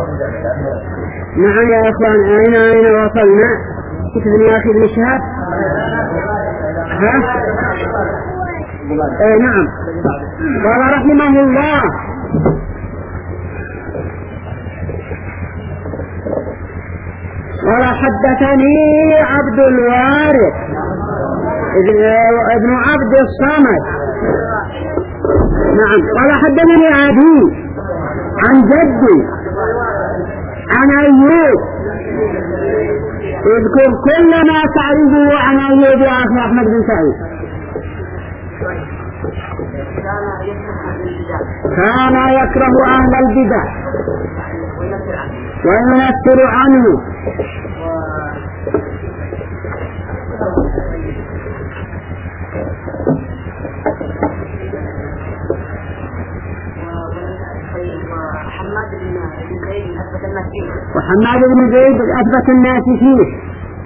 نعم يا إخوان، أين وصلنا؟ كتبني يا أخي ابن شهاب. ها؟ نعم. قال رحمه الله: قال حدثني عبد الوارث ابن عبد الصمد. نعم. قال حدثني أبي عن جدي عن أيوب. اذكر كل ما تعرفه عن أيوب يا أخي أحمد بن سعيد. كان يكره أهل البدع وينفر عنه. وحماد بن زيد أثبت الناس فيه.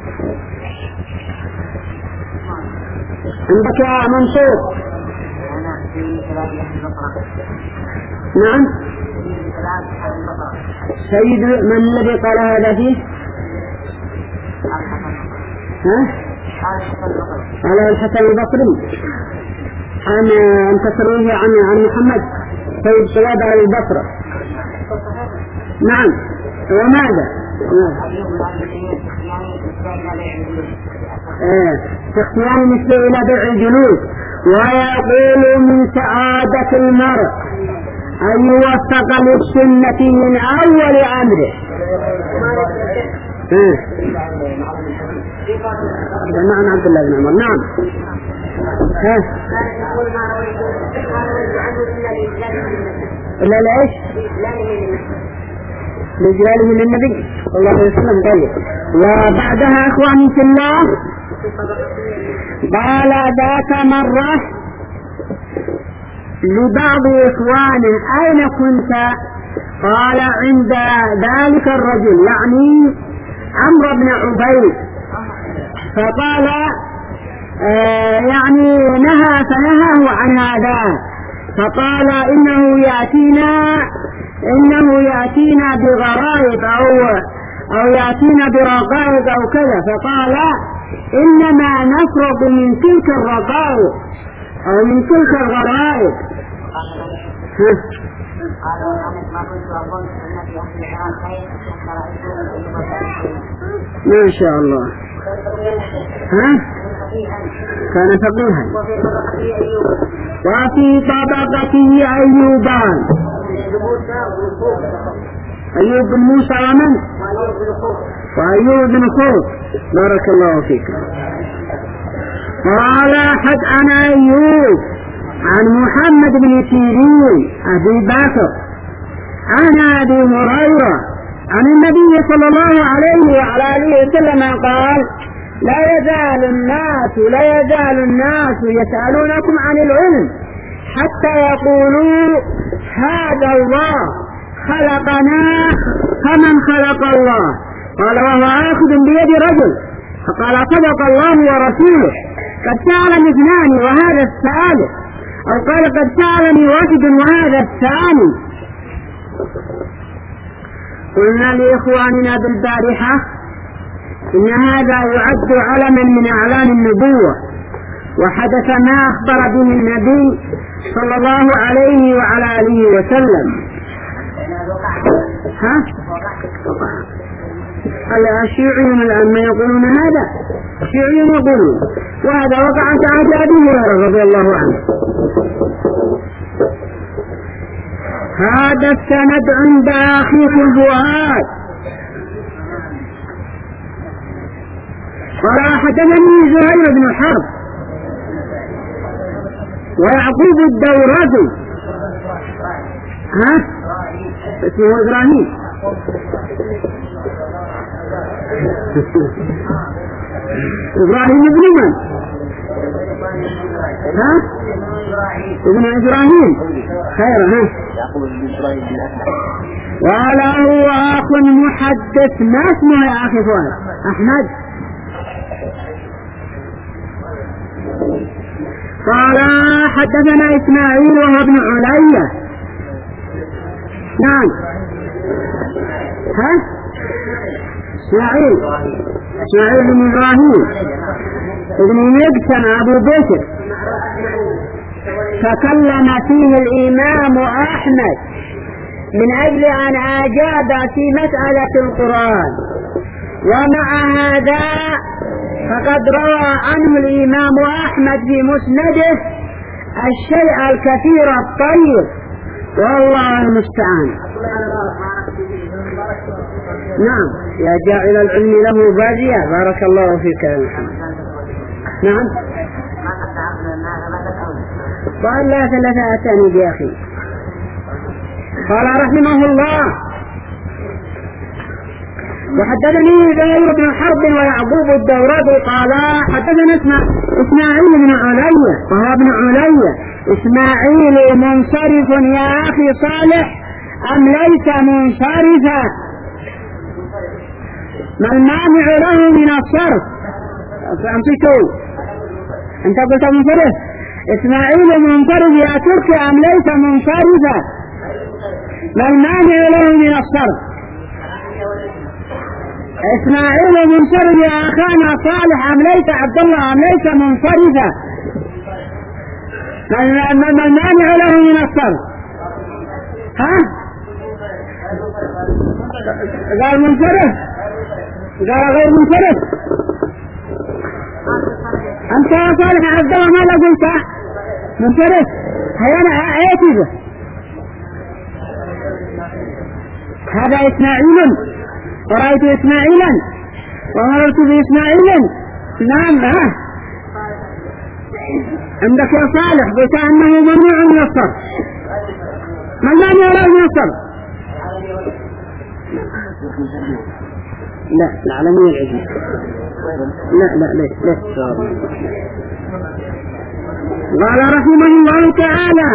عندك يا منصور؟ نعم. سيد من الذي قال هذا فيه؟ ها؟ على الحسن البصري. أن ترويه عن محمد سيد سواد على البصرة. نعم. وماذا؟ اختيار مثل إلى بيع الجلوس. ويقول من سعادة المرء أن يوفق للسنة من أول أمره. نعم عبد الله بن عمر. نعم. لا ليش؟ لجلاله للنبي صلى الله عليه وسلم. طيب. وبعدها أخواني في الله قال ذات مرة لبعض إخوان: أين كنت؟ قال: عند ذلك الرجل، يعني عمرو بن عبيد. فقال يعني فنهاه عن هذا. فقال: إنه يأتينا بغرائب أو يأتينا برقائق أو كذا. فقال: إنما نفرض من تلك الرقائق أو من تلك الغرائب. ما شاء الله. كان فقيها. وفي طبقته أيوبان: أيوب بن موسى ومن؟ وأيوب بن خوف. بارك الله فيك. قال: عن أيوب عن محمد بن سيرين أبي بكر عن أبي هريرة عن النبي صلى الله عليه وعلى آله وسلم قال: لا يزال الناس يسألونكم عن العلم حتى يقولوا: هذا الله خلقنا فمن خلق الله؟ قال: وهو آخذ بيد رجل. فقال: صدق الله ورسوله، قد سألني اثنان وهذا الثالث. أو قال: قد سألني واحد وهذا الثاني. قلنا لإخواننا بالبارحة إن هذا يعد علما من أعلام النبوة، وحدث ما أخبر به النبي صلى الله عليه وعلى آله وسلم. الشيوعيون الآن ما يقولون هذا، الشيوعيون يقولون، وهذا وقع في عهد أبي هريرة رضي الله عنه. هذا السند عند أخيكم فؤاد. قال: حدثني زهير بن حرب ويعقوب الدورقي. اسمه إبراهيم. إبراهيم ابن من؟ ابن إبراهيم. خير. وعلى هو أخ محدث. ما اسمه يا أخي فؤاد؟ أحمد. قال: حدثنا إسماعيل وهو ابن علية. نعم. ها؟ إسماعيل بن إبراهيم ابن مقسم أبو بكر تكلم فيه الإمام أحمد من أجل أن أجاب في مسألة القرآن، ومع هذا فقد روى عنه الإمام أحمد في مسنده الشيء الكثير الطيب، والله المستعان. نعم، يا جاعل العلم له بادية، بارك الله فيك يا محمد. نعم، قال لا 3 أسانيد يا أخي. قال رحمه الله: وحدثني زهير بن حرب ويعقوب الدورقي قال حدثنا إسماعيل بن علية وهو ابن علية. إسماعيل منصرف يا أخي صالح أم ليس منصرفا؟ ما المانع له من الصرف؟ أنت قلت منصرف. إسماعيل منصرف يا تركي أم ليس منصرفا؟ ما المانع له من الصرف؟ إسماعيل منصرف يا أخانا صالح أم ليس عبد الله أم ليس منصرفا؟ ما المانع له من الصرف؟ ها؟ قال منصرف، قال غير منصرف. أنت يا صالح عبد الله ماذا قلت؟ منصرف. هيا أنا أعيته. هذا إسماعيل، ورأيت إسماعيلا ومررت بإسماعيل. نعم، عندك يا صالح قلت أنه ممنوع من الصرف. ما المانع له من الصرف؟ لا، العالمية العجل. لا ليش قال رحمه الله تعالى: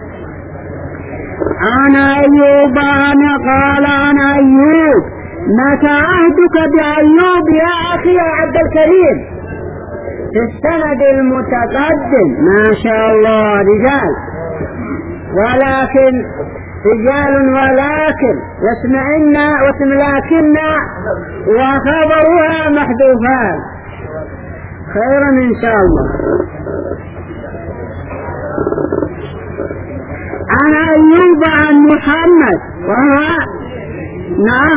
أنا أيوب قال أنا أيوب متى عهدك بأيوب يا أخي يا عبد الكريم؟ في السند المتقدم ما شاء الله رجال، ولكن يسمعنا واسم لكن وخبرها محذوفان. خيرا إن شاء الله. عن أيوب عن محمد وهو نعم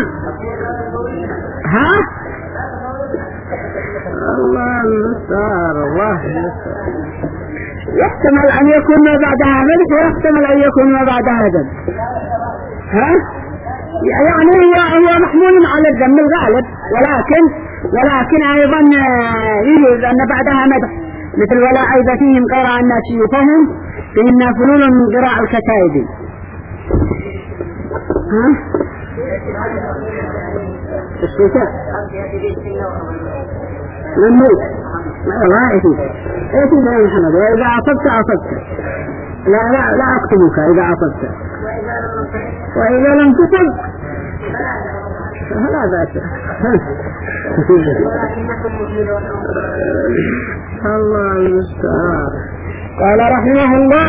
الله المستعان. يحتمل أن يكون ما بعدها ملك ويحتمل أن يكون ما بعدها ذنب. يعني هو محمول على الذم الغالب، ولكن أيضا يجوز أن بعدها مدح، مثل ولا عيب فيهم قراء الناس يفهم فإن فلول من قراء الكتائب. الشتاء الموت الله يهديك. ايش يا محمد؟ إذا عصبت لا أكتبك إذا عصبت، وإذا لم تصب فلا بأس. الله المستعان. قال رحمه الله: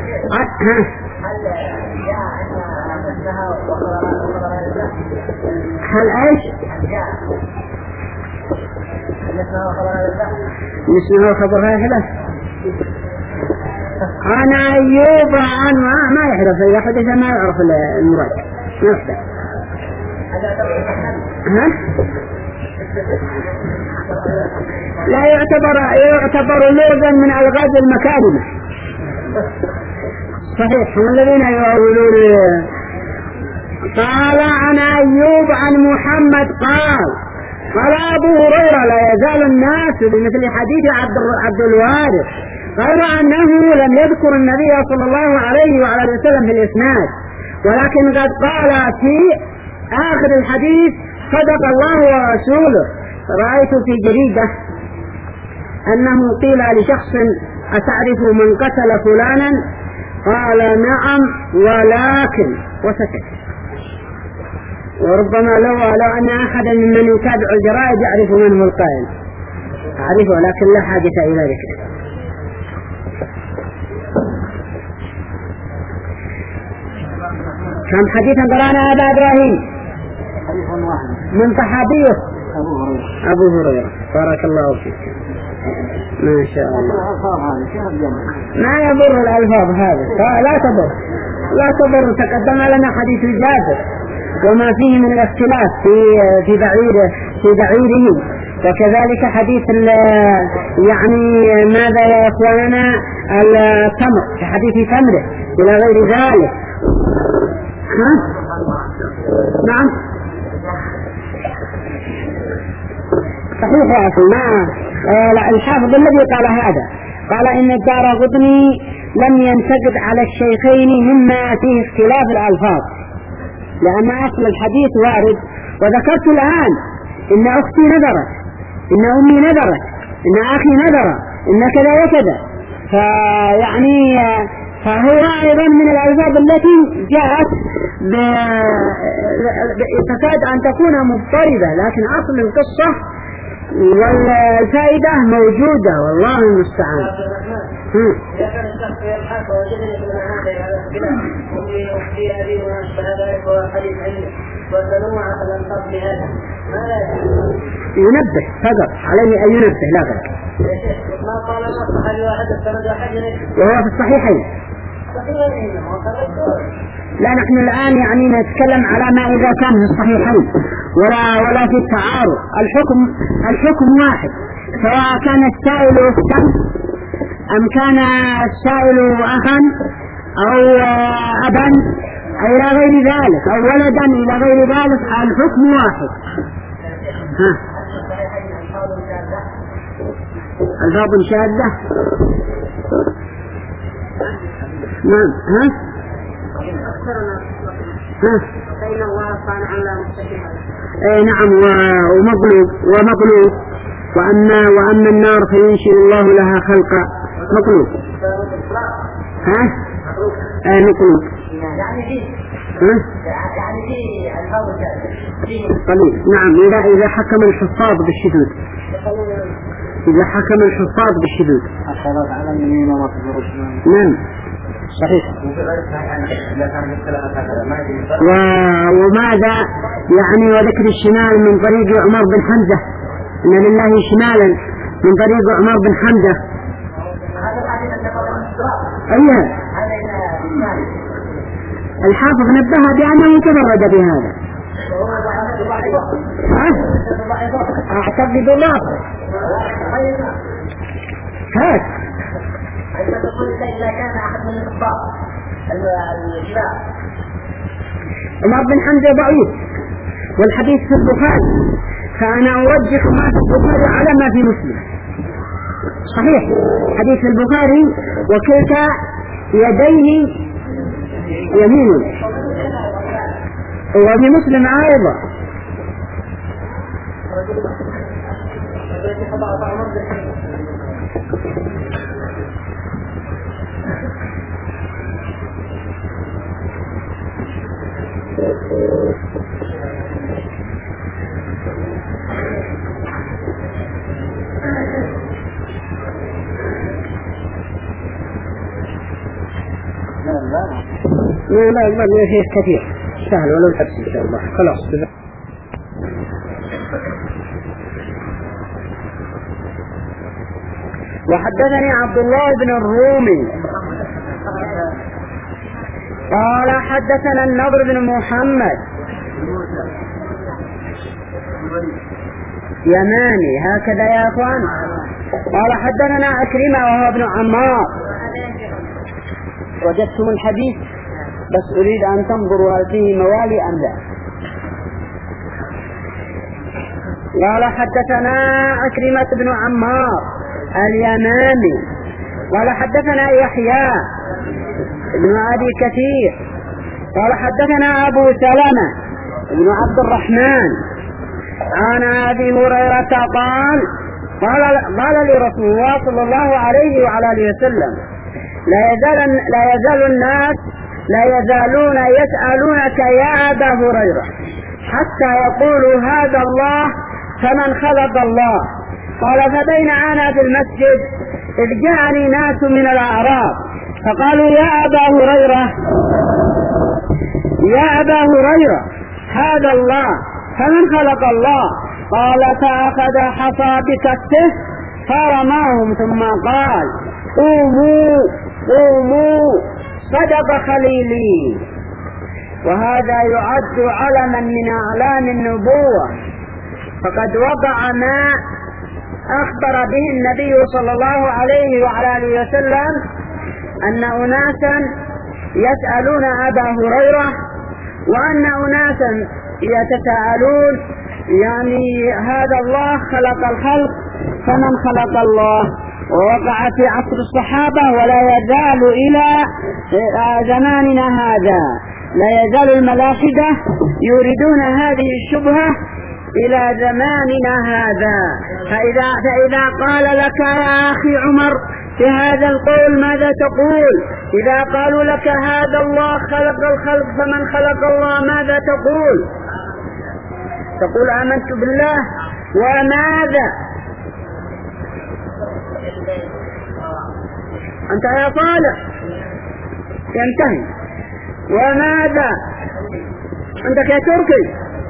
هل ايش؟ اسمه خبر هذا أنا أيوب عن ما يحدث، إذا حدث ما يعرف المراد نفسه. لا يعتبر لغة من ألغاز المكارمة. صحيح، هم الذين يقولون. قال عن أيوب عن محمد قال أبو هريرة: لا يزال الناس بمثل حديث عبد الوارث، غير أنه لم يذكر النبي صلى الله عليه وعلى وسلم في الإسناد، ولكن قد قال في آخر الحديث: صدق الله ورسوله. رأيت في جريدة أنه قيل لشخص: أتعرف من قتل فلانا؟ قال: نعم ولكن، وسكت. وربما لو أن أحدا ممن يتابع الجرائد يعرف من هو القائل، أعرفه لكن لا حاجة إلى ذلك. كم حديثا قرأنا أبا إبراهيم؟ من صحابيه أبو هريرة. بارك الله فيك. ما شاء الله. ما يضر الألفاظ هذا، لا تضر. تقدم لنا حديث جابر وما فيه من الاختلاف في بعيره، وكذلك حديث يعني ماذا يا إخواننا التمر، في حديث تمره إلى غير ذلك. نعم صحيح يا أخي. لا الحافظ الذي قال هذا قال إن الدارقطني لم ينتقد على الشيخين مما فيه اختلاف الألفاظ، لأن أصل الحديث وارد. وذكرت الآن إن أختي نذرت، إن أمي نذرت، إن أخي نذر، إن كذا وكذا، فيعني فهو أيضا من الألفاظ التي جاءت تكاد أن تكون مضطربة، لكن أصل القصة والفائدة موجودة، والله المستعان. ينبه فقط عليه أن ينبه لا غير. وهو في الصحيحين. لا نحن الآن يعني نتكلم على ما إذا كان في الصحيحين ولا في التعارض. الحكم واحد، سواء كان السائل أختا أم كان السائل أخا أو أبا أو إلى غير ذلك، أو ولدا إلى غير ذلك، الحكم واحد. الفاظ شاذة. نعم. نعم ومقلوب. وأما النار فينشئ الله لها خلقا. مقلوب. مقلوب. قليل. نعم إذا حكم الحفاظ بالشذوذ. إذا حكم الحفاظ بالشذوذ. نعم صحيح. وماذا يعني وذكر الشمال من طريق عمر بن حمزة، إن لله شمالا من طريق عمر بن حمزة. أيها الحافظ نبه بأنه تفرد بهذا. أعتقد الله هات عمر بن حمزة ضعيف، والحديث في البخاري، فأنا أرجح ما في البخاري على ما في مسلم. صحيح حديث البخاري وكلتا يديه يمين، وفي مسلم أيضا. لا فيه كثير سهل ولو الحبس إن شاء الله. خلاص وحدثني عبد الله بن الرومي قال حدثنا النضر بن محمد يماني، هكذا يا أخوان. قال حدثنا عكرمة وهو ابن عمار. وجدتم الحديث بس أريد أن تنظروا هل فيه موالي أم لا. قال حدثنا عكرمة بن عمار اليماني قال حدثنا يحيى بن أبي كثير قال حدثنا أبو سلمة بن عبد الرحمن عن أبي هريرة قال لرسول الله صلى الله عليه وعلى آله وسلم: لا يزالون يسألونك يا أبا هريرة حتى يقولوا هذا الله فمن خلق الله. قال: فبين أنا في المسجد إذ جاءني ناس من الأعراب فقالوا يا أبا هريرة هذا الله فمن خلق الله؟ قال فأخذ حصى بكفه فرماهم ثم قال قوموا قوموا صدق خليلي. وهذا يعد علما من أعلام النبوة، فقد وقع ما أخبر به النبي صلى الله عليه وعلى آله وسلم أن أناسا يسألون أبا هريرة، وأن أناسا يتساءلون يعني هذا الله خلق الخلق فمن خلق الله. ووقع في عصر الصحابة ولا يزال إلى زماننا هذا، لا يزال الملاحدة يريدون هذه الشبهة إلى زماننا هذا. فإذا قال لك يا أخي عمر في هذا القول ماذا تقول؟ إذا قالوا لك هذا الله خلق الخلق فمن خلق الله ماذا تقول؟ تقول آمنت بالله. وماذا؟ أنت يا صالح ينتهي. وماذا عندك يا تركي؟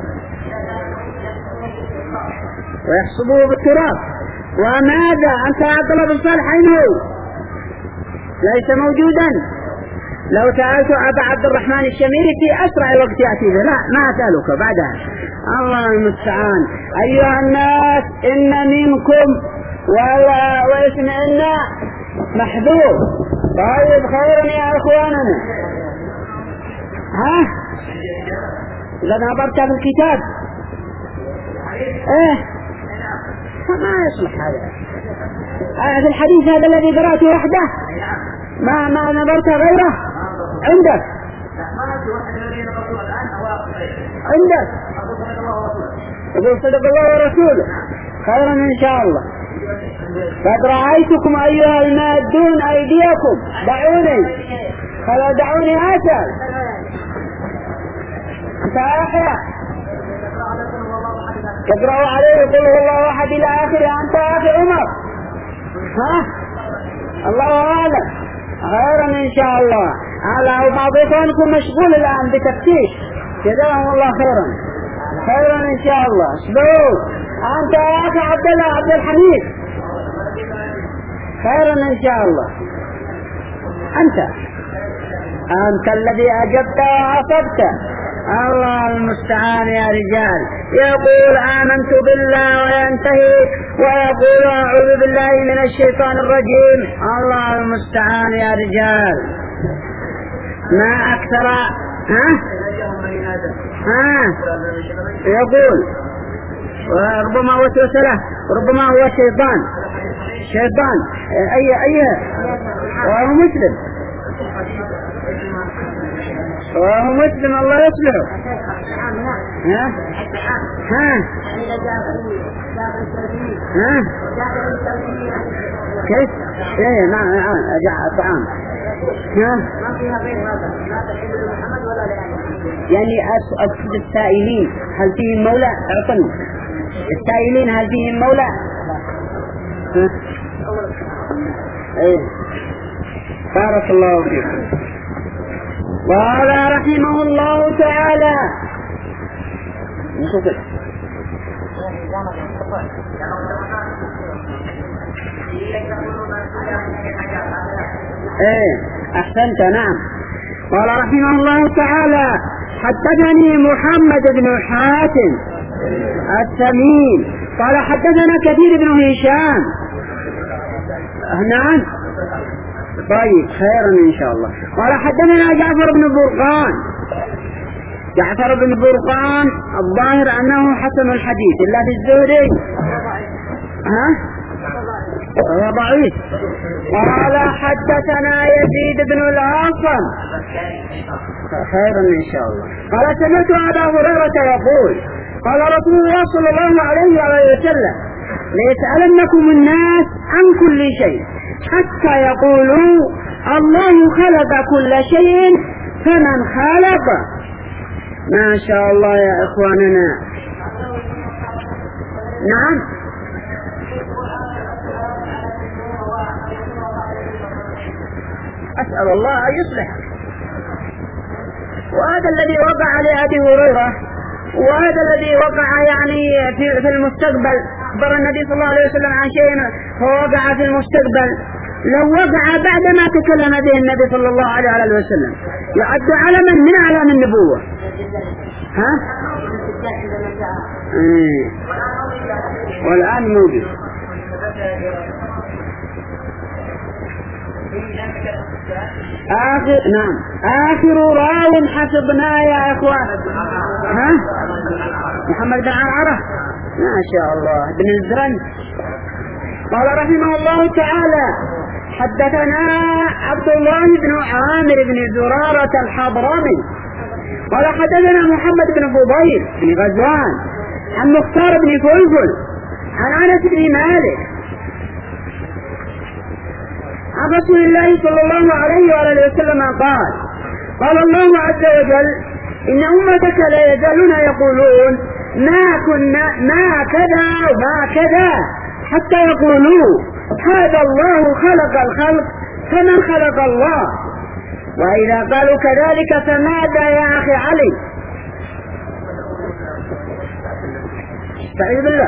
ويحسبوه بالتراب. وماذا أنت يا عبد الله بن صالح أين هو؟ ليس موجودا. لو سألت أبا عبد الرحمن الشميري في أسرع وقت يأتي به. لا ما أسألك بعدها. الله المستعان. أيها الناس إن منكم واسمعنا محذور. طيب خيرا يا إخواننا. ها إذا نظرت في الكتاب ما يصلح هذا. هذا الحديث هذا الذي قرأته وحده ما نظرت غيره عندك يقول صدق الله ورسوله. خيرا إن شاء الله. قد رأيتكم أيها المادون أيديكم. دعوني أسأل. أنت أحيا تقرأوا عليه قل هو الله أحد إلى آخره. أنت يا أخي عمر الله أعلم. خيرا إن شاء الله. على بعض إخوانكم مشغول الآن بتفتيش جزاهم الله خيرا. خيرا إن شاء الله. اصبروا. أنت يا أخي عبد الله عبد الحميد خيرا إن شاء الله. أنت الذي أجبت وعصبت. الله المستعان يا رجال. يقول آمنت بالله وينتهي ويقول أعوذ بالله من الشيطان الرجيم. الله المستعان يا رجال. ما أكثر يقول وربما وسوس له وربما هو شيطان أي وهو مسلم الله يصلحه. كيف؟ نعم الطعام يعني أقصد السائلين هل فيهم مولى؟ اعطني السائلين هل فيهم مولى؟ بارك الله فيكم. وقال رحمه الله تعالى أحسنت. نعم. قال رحمه الله تعالى حدثني محمد بن حاتم التميمي قال حدثنا كثير بن هشام. نعم طيب خيرا إن شاء الله. قال حدثنا جعفر بن برقان الظاهر أنه حسن الحديث إلا في الزهري هو ضعيف. قال حدثنا يزيد بن العاصم خيرا إن شاء الله. قال سمعت أبا هريرة يقول قال رسول الله صلى الله عليه وسلم ليسألنكم الناس عن كل شيء حتى يقولوا الله خلق كل شيء فمن خلق. ما شاء الله يا إخواننا. نعم أسأل الله أن يصلح. وهذا الذي وقع لأبي هريرة وهذا الذي وقع في المستقبل، أخبر النبي صلى الله عليه وسلم عن شيء فوقع في المستقبل، لو وقع بعد ما تكلم به النبي صلى الله عليه وسلم يعد علما من أعلام النبوة. ها؟ والآن موجود. آخر راو حفظنا يا إخوان. ها؟ محمد بن عرعرة ما شاء الله بن الزرن. قال رحمه الله تعالى: حدثنا عبد الله بن عامر بن زرارة الحضرمي قال حدثنا محمد بن فضيل بن غزوان عن مختار بن فلفل عن أنس بن مالك عن رسول الله صلى الله عليه وآله وسلم قال الله عز وجل: إن أمتك لا يزالون يقولون ما كذا وما كذا حتى يقولوا هذا الله خلق الخلق كمن خلق الله. وإذا قالوا كذلك فماذا يا أخي علي؟ استعيذ بالله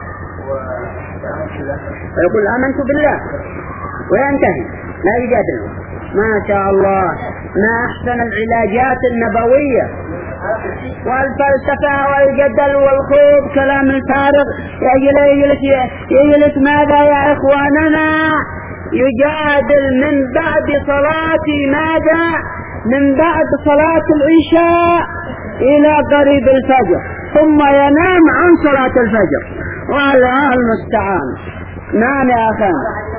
ويقول آمنت بالله وينتهي لا يجادل. ما شاء الله، ما أحسن العلاجات النبوية والفلسفة والجدل والخوض كلام الفارغ. يجلس ماذا يا إخواننا؟ يجادل من بعد صلاة ماذا؟ من بعد صلاة العشاء إلى قريب الفجر، ثم ينام عن صلاة الفجر، والله المستعان. نعم يا أخي.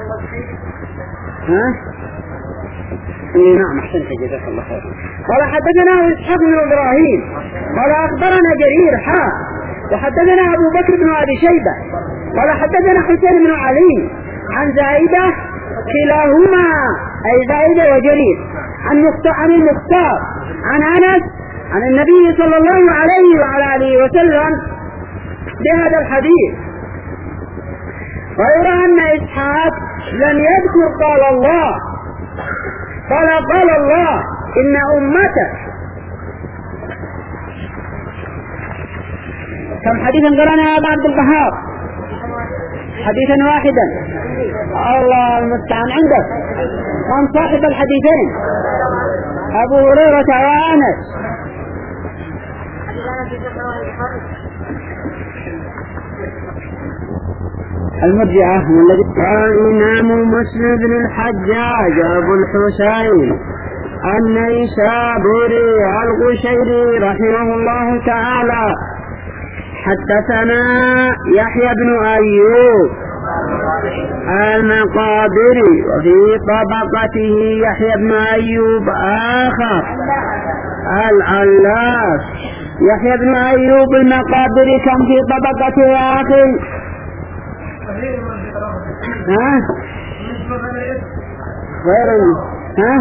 ها؟ نعم أحسنت جزاك الله خير. قال حدثنا إسحاق بن إبراهيم قال أخبرنا جرير وحدثنا أبو بكر بن أبي شيبة قال حدثنا حسين بن علي عن زائدة كلاهما أي زائدة وجرير عن المختار عن أنس عن النبي صلى الله عليه وعلى آله وسلم بهذا الحديث. غير أن إسحاق لم يذكر قال الله، قال الله إن أمتك. كم حديثا قرأنا يا أبا عبد البهار؟ حديثا واحدا. الله المستعان. عندك من صاحب الحديثين؟ أبو هريرة وأنس. المرجعة من الذي قال الإمام مسلم بن الحجاج أبو الحسين النيسابوري القشيري رحمه الله تعالى: حدثنا يحيى بن أيوب المقابري، وفي طبقته يحيى بن أيوب آخر العلاف. يحيى بن أيوب المقابري كم في طبقته يا أخي؟ ها؟ غير ها؟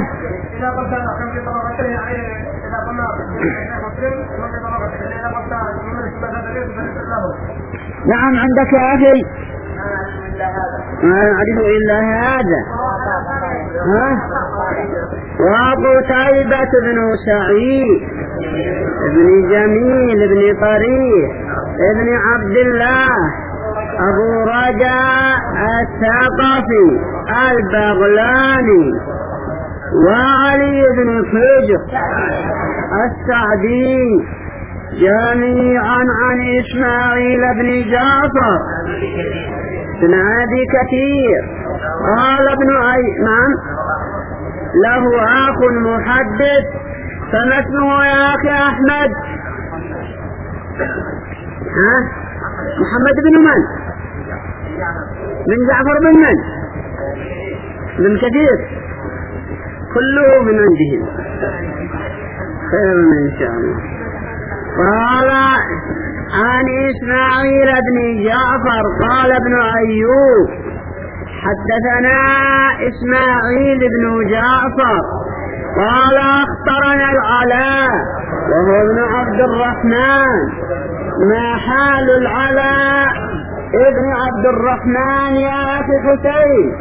نعم عندك يا أخي. ما أعرف إلا هذا. ها؟ وقتيبة بن سعيد ابن جميل ابن طريف ابن عبد الله أبو رجاء الثقفي البغلاني، وعلي بن حجر السعدي، جميعا عن إسماعيل بن جعفر بن أبي كثير. قال ابن أيمن له أخ محدث، فما اسمه يا أخي أحمد؟ ها؟ محمد بن من؟ من جعفر بن من؟ بن كثير، كله من عندهم، خير إن شاء الله. قال عن إسماعيل بن جعفر قال ابن أيوب: حدثنا إسماعيل بن جعفر قال أخبرنا العلاء وهو ابن عبد الرحمن. ما حال العلاء ابن عبد الرحمن يا أخي حسين؟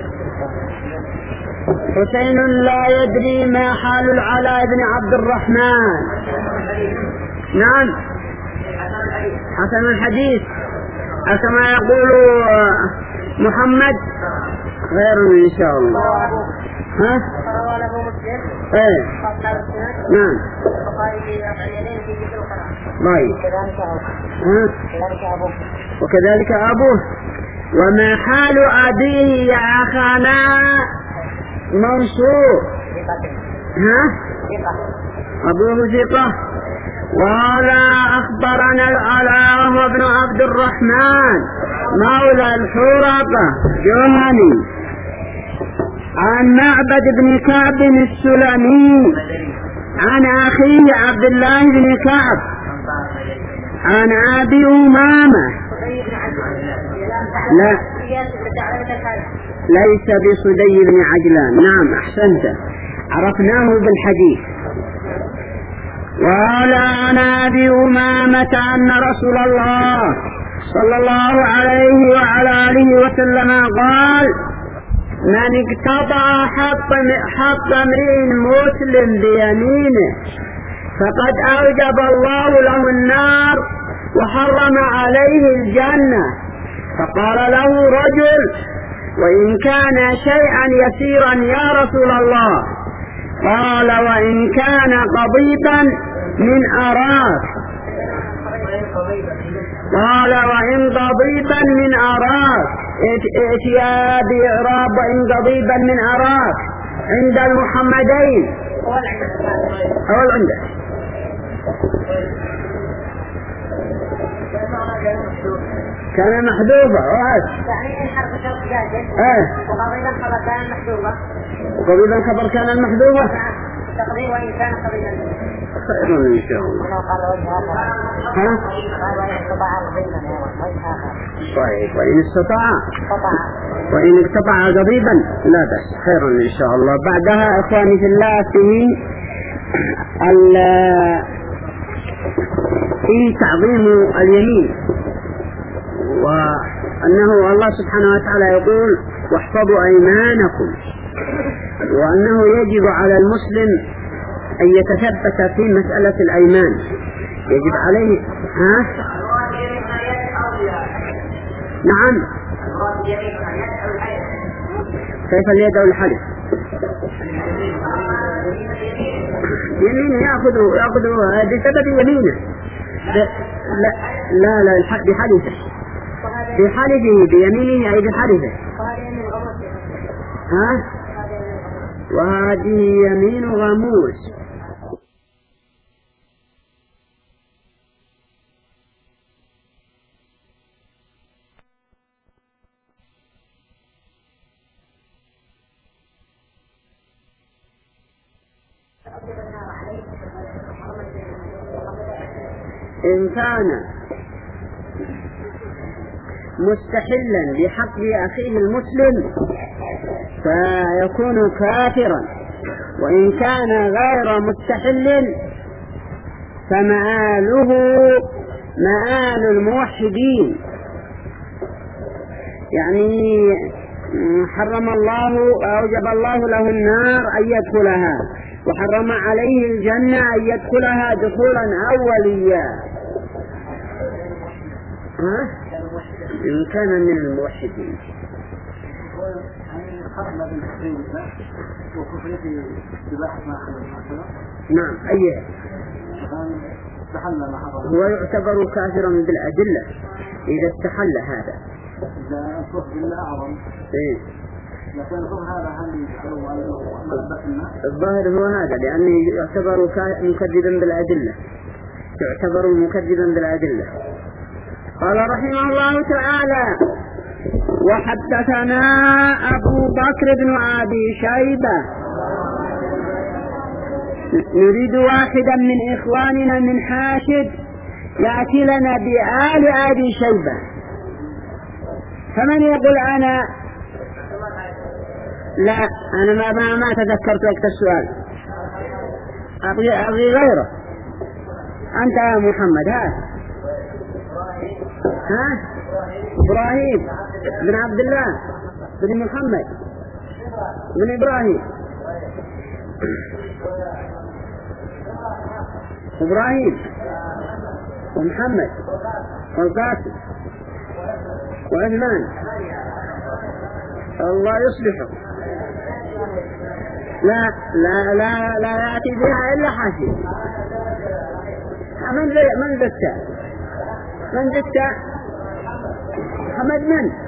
حسين لا يدري ما حال العلاء ابن عبد الرحمن. نعم حسن الحديث كما يقول محمد غير إن شاء الله. ها؟ ايه نعم طيب. وكذلك أبوه. وما حال أبيه يا أخانا منصور؟ ها؟ أبوه ثقة. وقال أخبرنا العلاء بن عبد الرحمن مولى الحورقة جهني عن معبد بن كعب السلمي عن أخيه عبد الله بن كعب عن أبي أمامة. لا ليس بصدي بن عجلان. نعم أحسنت، عرفناه بالحديث. وقال عن أبي أمامة أن رسول الله صلى الله عليه وعلى آله وسلم قال: من اقتطع حق امرئ مسلم بيمينه فقد أوجب الله له النار وحرم عليه الجنة. فقال له رجل: وإن كان شيئا يسيرا يا رسول الله؟ قال: وإن كان قضيبا من أراك. قال: وإن قضيبا من أراك. ائتيا بإعراب وإن قضيبا من أراك عند المحمدين أول عنده. كان محذوفة يعني الحرف شرط جاهز. وقضيبا خبر كان محذوفة. وقضيبا خبر كان المحذوفة. تقضي وإن كان قضيبا. خير إن شاء الله. طيب وإن استطاع وإن اقتطع قضيبا لا بأس. خير إن شاء الله. بعدها إخواني في الله في تعظيم اليمين، وأنه الله سبحانه وتعالى يقول: واحفظوا أيمانكم، وأنه يجب على المسلم أن يتثبت في مسألة الأيمان. يجب عليه. ها؟ نعم. كيف اليد أو الحلف؟ يمينه يأخذ بسبب يمينه. لا بحلفه بيمينه أي بحلفه. ها؟ وهذه يمين غموس. إن كان مستحلا بحق أخيه المسلم فيكون كافرا، وإن كان غير مستحل فمآله مآل الموحدين، يعني حرم الله أوجب الله له النار أن يدخلها، وحرم عليه الجنة أن يدخلها دخولا أوليا. إن كان من الموحدين. نعم أيه هو يعتبر كافرا بالأدلة إذا استحل هذا. الظاهر هو هذا، لأنه يعتبر مكذبا بالأدلة، يعتبر مكذبا بالأدلة. قال رحمه الله تعالى: وحدثنا أبو بكر بن أبي شيبة. نريد واحدا من إخواننا من حاشد يأتي لنا بآل أبي شيبة. فمن يقول أنا؟ لا أنا ما تذكرت وقت السؤال. أبغي غيره. أنت يا محمد. ها إبراهيم بن عبد الله بن محمد بن إبراهيم. إبراهيم ومحمد والقاسم وعثمان. الله يصلحه. لا لا لا لا يأتي بها إلا حاشية. من ذكى محمد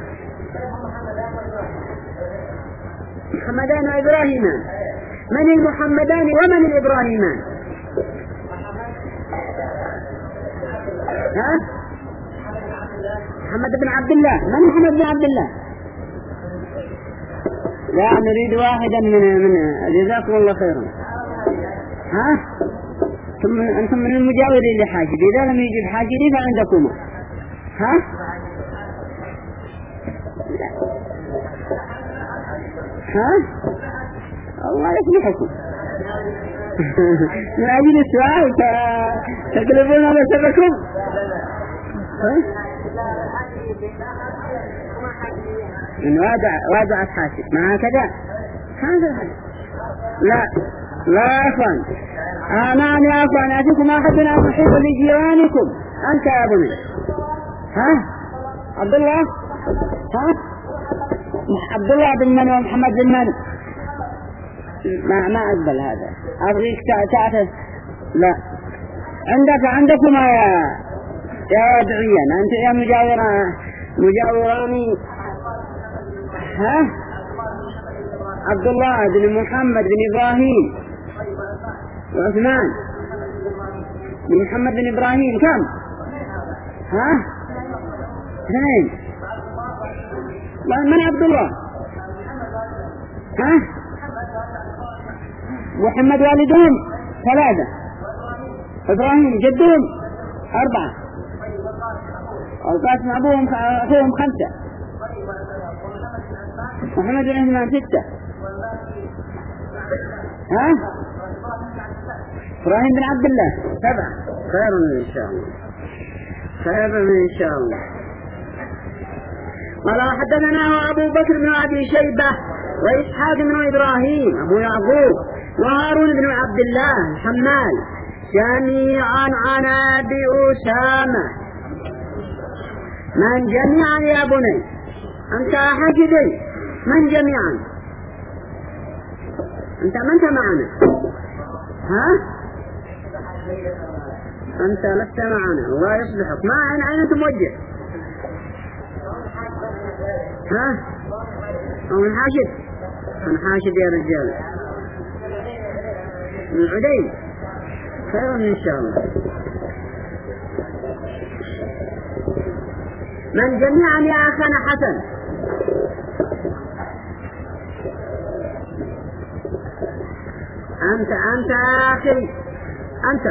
محمدان وإبراهيمان. من المحمدان ومن الإبراهيمان؟ ها؟ محمد بن عبد الله. من محمد بن عبد الله؟ لا نريد واحدا من جزاكم الله خيرا. ها؟ أنتم من المجاورين لحاجب، إذا لم يجب حاجري فعندكم. ها؟ ها؟ الله يسمحكم. من أجل السؤال تقلبون على سبكم. من وادع حاسب ما هكذا. هذا لا أفن. آمان يا أفن أتكم أحدنا محيط لجيرانكم. أنت يا ابني. ها عبد الله؟ ها عبد الله بن من ومحمد بن من؟ ما أقبل هذا. أبغيك تعرف. لا عندكما يا وادعيا أنت يا مجاوراني. ها عبد الله بن محمد بن إبراهيم وعثمان بن محمد بن إبراهيم. كم؟ ها اثنين. من عبد الله؟ ها محمد والدهم ثلاثة. إبراهيم جدهم 4. القاسم أبوهم أخوهم 5. محمد بن عثمان 6. ها إبراهيم بن عبد الله 7. خير إن شاء الله. خير إن شاء الله. قال حدثنا أبو بكر بن أبي شيبة وإسحاق بن إبراهيم أبو يعقوب وهارون بن عبد الله الحمال جميعا عن أبي أسامة. من جميعا يا بني؟ أنت حاجدي. من جميعا؟ أنت معنا. ها أنت لست معنا. الله يصلحك. ما أين تموجه؟ ها من حاشد. من حاشد يا رجال. من عدين. خير إن شاء الله. من جميعا يا أخانا حسن؟ أنت أخي. أنت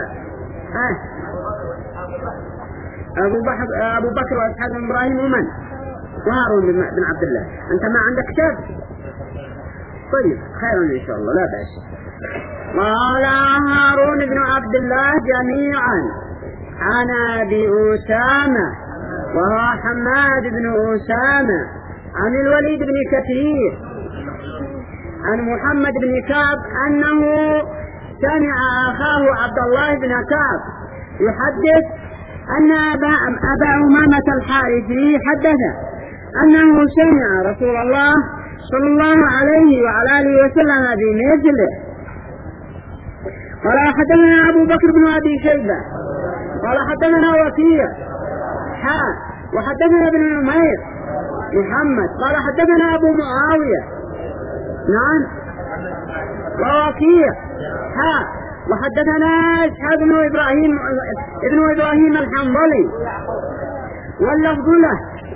أبو بكر وإسحاق بن إبراهيم ومن؟ وهارون بن عبد الله. أنت ما عندك كتاب؟ طيب خير إن شاء الله لا بأس. قال هارون بن عبد الله جميعا عن أبي أسامة وهو حماد بن أسامة عن الوليد بن كثير عن محمد بن كعب أنه سمع أخاه عبد الله بن كعب يحدث أن أبا أمامة الحارثي حدثه أنه سمع رسول الله صلى الله عليه وعلى آله وسلم بمثله. قال حدثنا أبو بكر بن أبي شيبة قال حدثنا وكيع وحدثنا ابن نمير محمد قال حدثنا أبو معاوية نعم ووكيع وحدثنا إسحاق بن إبراهيم الحنظلي واللفظ له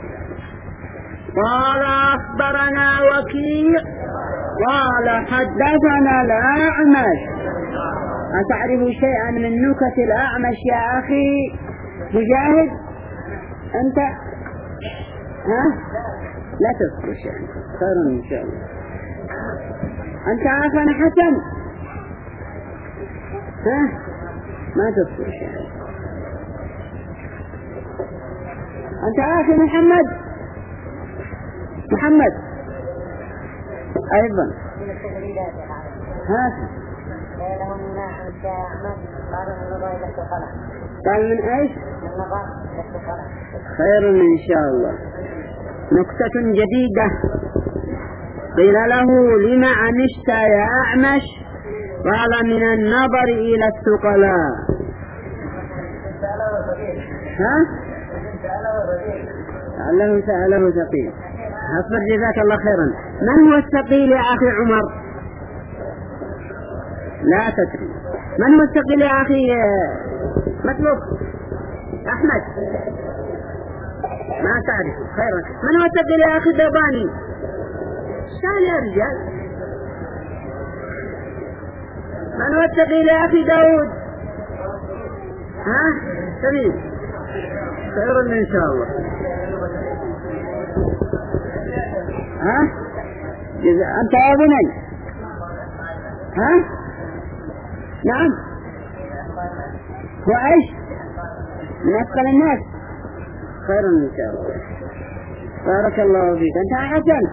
قال أخبرنا وكيع قال حدثنا الأعمش. أتعرف شيئا من نكت الأعمش يا أخي مجاهد؟ أنت لا تذكر شيئا. خير إن شاء الله. أنت عافنا حسن ما تذكر شيئا. أنت عافي محمد أيضا قال من ايش؟ خير ان شاء الله. نكتة جديدة. قيل له لما عنشت يا أعمش؟ قال من النظر إلى الثقلاء. ها؟ لعله سأله ثقيل. أصبر جزاك الله خيرا. من هو الثقيل يا أخي عمر؟ لا تدري. من هو الثقيل يا أخي مطلوب أحمد؟ ما تعرف. خيرا. من هو الثقيل يا أخي دباني؟ شان يا رجال. من هو الثقيل يا أخي داود؟ ها؟ سمين. خيرا إن شاء الله. ها؟ أنت يا بني؟ ها؟ نعم. هو ايش؟ من أثقل الناس. خيرا إن شاء الله. بارك الله فيك. أنت يا حسن.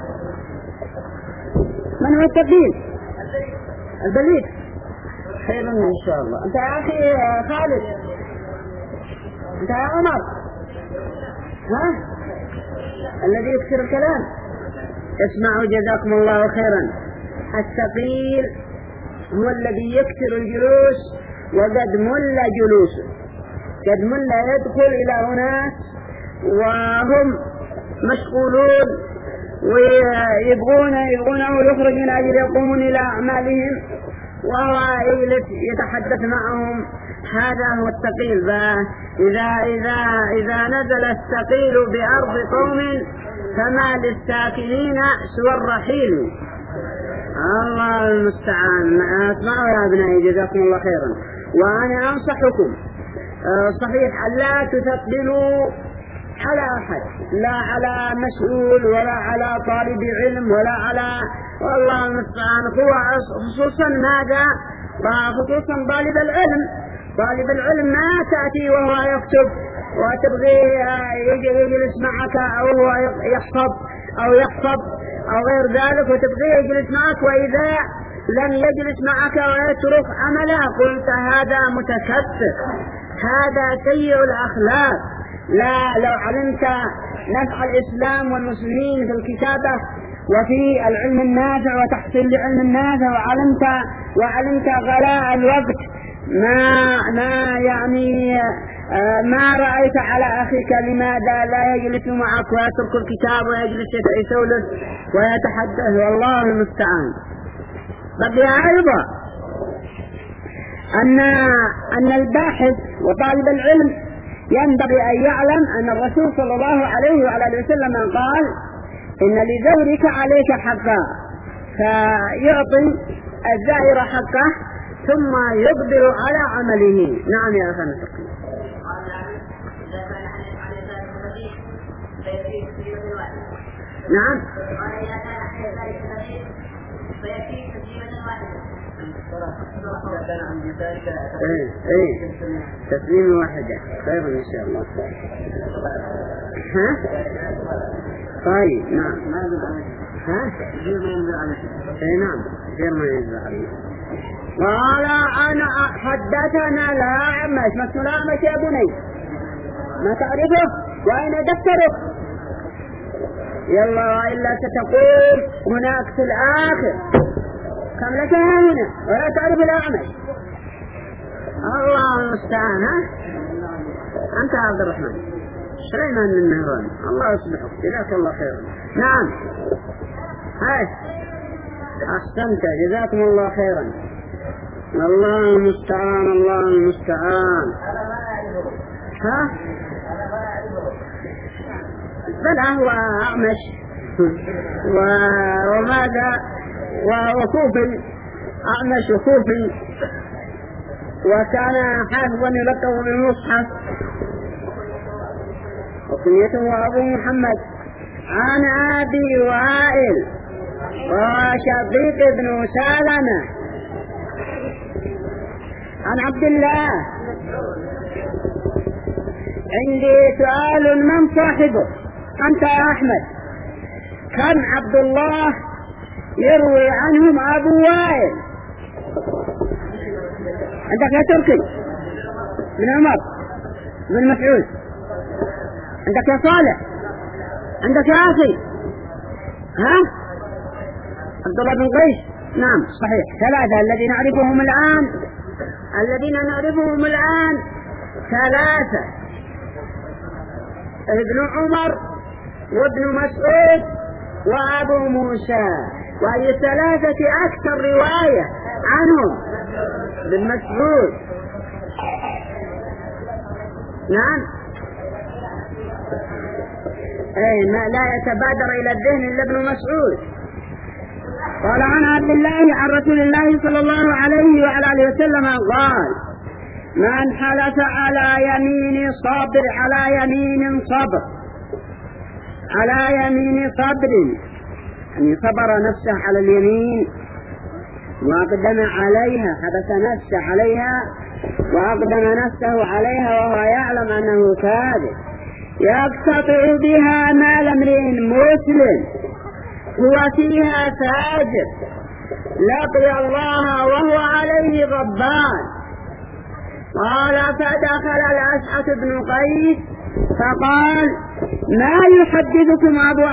من هو الثقيل؟ البليد. خيرا إن شاء الله. أنت يا أخي خالد. أنت يا عمر. ها؟ الذي يكثر الكلام. اسمعوا جزاكم الله خيرا. الثقيل هو الذي يكثر الجلوس وقد مل جلوسه. قد مل يدخل إلى أناس وهم مشغولون ويبغونه يخرج من أجل يقومون إلى أعمالهم وهو يجلس يتحدث معهم. هذا هو الثقيل. إذا نزل الثقيل بأرض قوم فما للساكنين سوى الرحيل. الله المستعان. اسمعوا يا ابنائي جزاكم الله خيرا. وأنا أنصحكم صحيح ألا تثقلوا على أحد، لا على مسؤول ولا على طالب علم ولا على والله المستعان. هو خصوصا ماذا؟ خصوصا طالب العلم. طالب العلم ما تأتي وهو يكتب وتبغي يجلس معك أو هو يحفظ أو غير ذلك وتبغي يجلس معك، وإذا لم يجلس معك ويترك عمله قلت هذا متكبر، هذا سيء الأخلاق. لا، لو علمت نفع الإسلام والمسلمين في الكتابة وفي العلم النافع وتحصيل العلم النافع وعلمت غلاء الوقت ما رأيت على أخيك لماذا لا يجلس معك ويترك الكتاب ويجلس يسولف ويتحدث. والله المستعان. بقي أيضا أن الباحث وطالب العلم ينبغي أن يعلم أن الرسول صلى الله عليه وعلى آله وسلم قال إن لزورك عليك حقا، فيعطي الزائر حقه ثم يقبل على عمله. نعم يا أخي نسقي. نعم. تسليم واحدة خير إن شاء الله. ها؟ طيب نعم. ها؟ نعم غير ما ينزل عليه. قال أنا حدثنا الأعمش. ما اسم الأعمش يا بني؟ ما تعرفه؟ وأين دفترك؟ يلا وإلا ستقول هناك في الآخر كم لك هنا ولا تعرف الأعمش. الله المستعان. ها؟ أنت عبد الرحمن سليمان من نهران. الله يصلحك جزاك الله خيرا. نعم. هاي أحسنت جزاكم الله خيرا. الله المستعان. الله المستعان. ها؟ بل هو أعمش وماذا وكوفي. أعمش وكوفي وكان حافظا يلقب بالمصحف وكنيته أبو محمد عن أبي وائل وشقيق بن سالمة عن عبد الله. عندي سؤال. من صاحبه؟ أنت يا أحمد. كم عبد الله يروي عنهم أبو وائل؟ عندك يا تركي من عمر. بن مسعود. عندك يا صالح؟ عندك يا أخي؟ ها؟ عبد الله بن قيس. نعم صحيح. ثلاثة الذين نعرفهم الآن ثلاثة: ابن عمر وابن مسعود وأبو موسى. وهي الثلاثة أكثر رواية عنهم ابن مسعود. نعم. ما لا يتبادر إلى الذهن إلا ابن مسعود. قال عن عبد الله عن رسول الله صلى الله عليه وعلى آله وسلم قال: من حلف على يمين صبر يعني صبر نفسه على اليمين وأقدم عليها، حبس نفسه عليها وأقدم نفسه عليها وهو يعلم أنه كاذب، يقتطع بها مال امرئ مسلم هو فيها فاجر، لقي الله وهو عليه غضبان. قال: فدخل الأشعث بن قيس فقال: ما يحدثكم أبو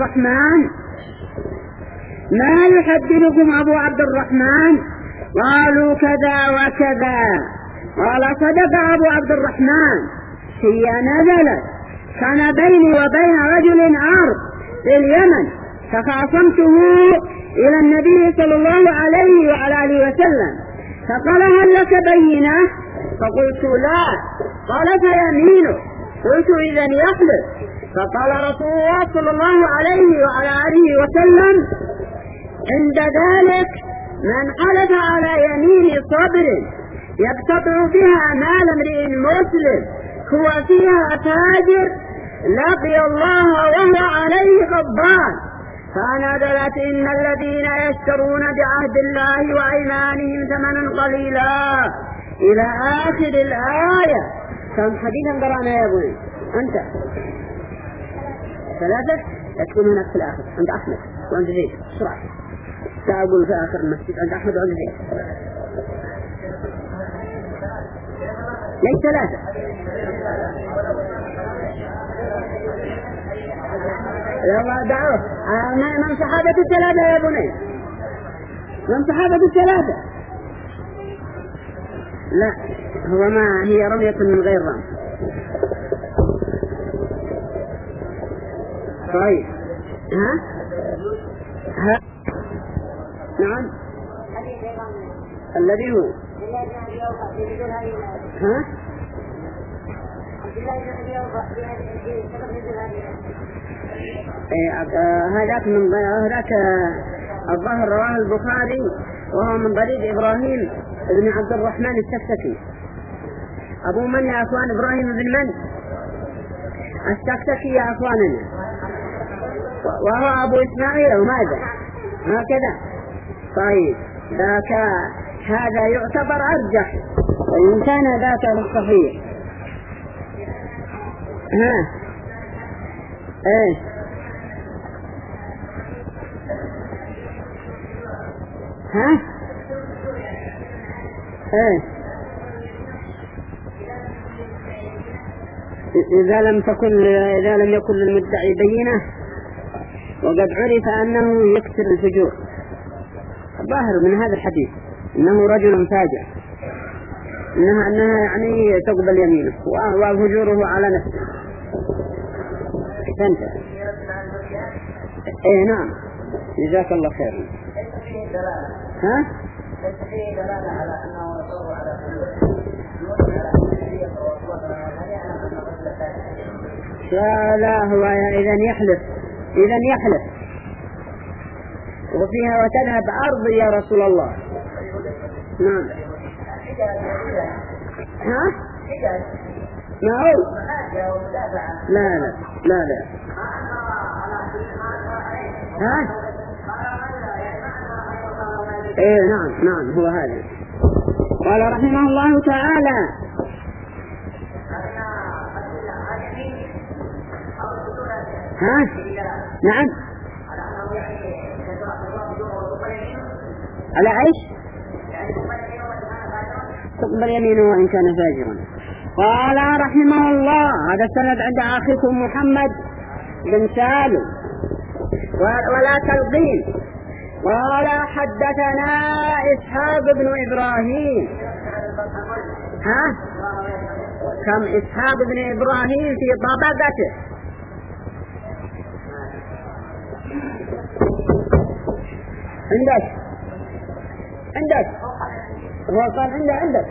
عبد الرحمن؟ قالوا: كذا وكذا. قال: صدق أبو عبد الرحمن، هي نزلت كان بيني وبين رجل أرض في اليمن فخاصمته إلى النبي صلى الله عليه وعلى آله وسلم فقال: هل لك بينة؟ فقلت: لا. قال: فيمينه. قلت: إذن يحلف. فقال رسول الله صلى الله عليه وعلى آله وسلم: عند ذلك من حلف على يمين صبر يقتطع بها مال امرئ مسلم هو فيها تاجر، لقي الله وهو عليه غضبان. فنزلت: إن الذين يشترون بعهد الله وأيمانهم ثمنا قليلا إلى آخر الآية. كم حديثا قرأنا يا ابني؟ أنت ثلاثة تكون هناك في الآخر عند أحمد وعند زيد. بسرعة تقول في آخر المسجد عند أحمد وعند زيد. ليس ثلاثة. يلا دعوه. من صحابة الثلاثة يا بني؟ من صحابة الثلاثة؟ لا، هو ما هي رمية من غير رمي. طيب. ها؟ نعم. الذي هو ها؟ هذاك الظاهر رواه البخاري وهو من طريق إبراهيم بن عبد الرحمن السكسكي. أبو من يا أخوان؟ إبراهيم بن من السكسكي يا أخواننا، وهو أبو إسماعيل وماذا هكذا. طيب ذاك هذا يعتبر أرجح وإن كان ذاك الصحيح. ها ايه ها ايه إذا لم يكن للمدعي بينة وقد عرف أنه يكثر الفجور. الظاهر من هذا الحديث إنه رجل فاجر، أنها يعني تقبل يمينه وفجوره على نفسه. فانت ايه نعم جزاك الله خير. ها لا هو إذن يحلف وفيها وتذهب أرضي يا رسول الله. نعم. ها ما هو لا ها ايه نعم هو هذا. قال رحمه الله تعالى: ها نعم على عيش تقبل يمينه وإن كان فاجرا. قال رحمه الله. هذا السند عند أخيكم محمد بن سالم ولا تلقين. قال حدثنا إسحاق بن إبراهيم. كم إسحاق بن إبراهيم في طبقته؟ عندك هو قال عندك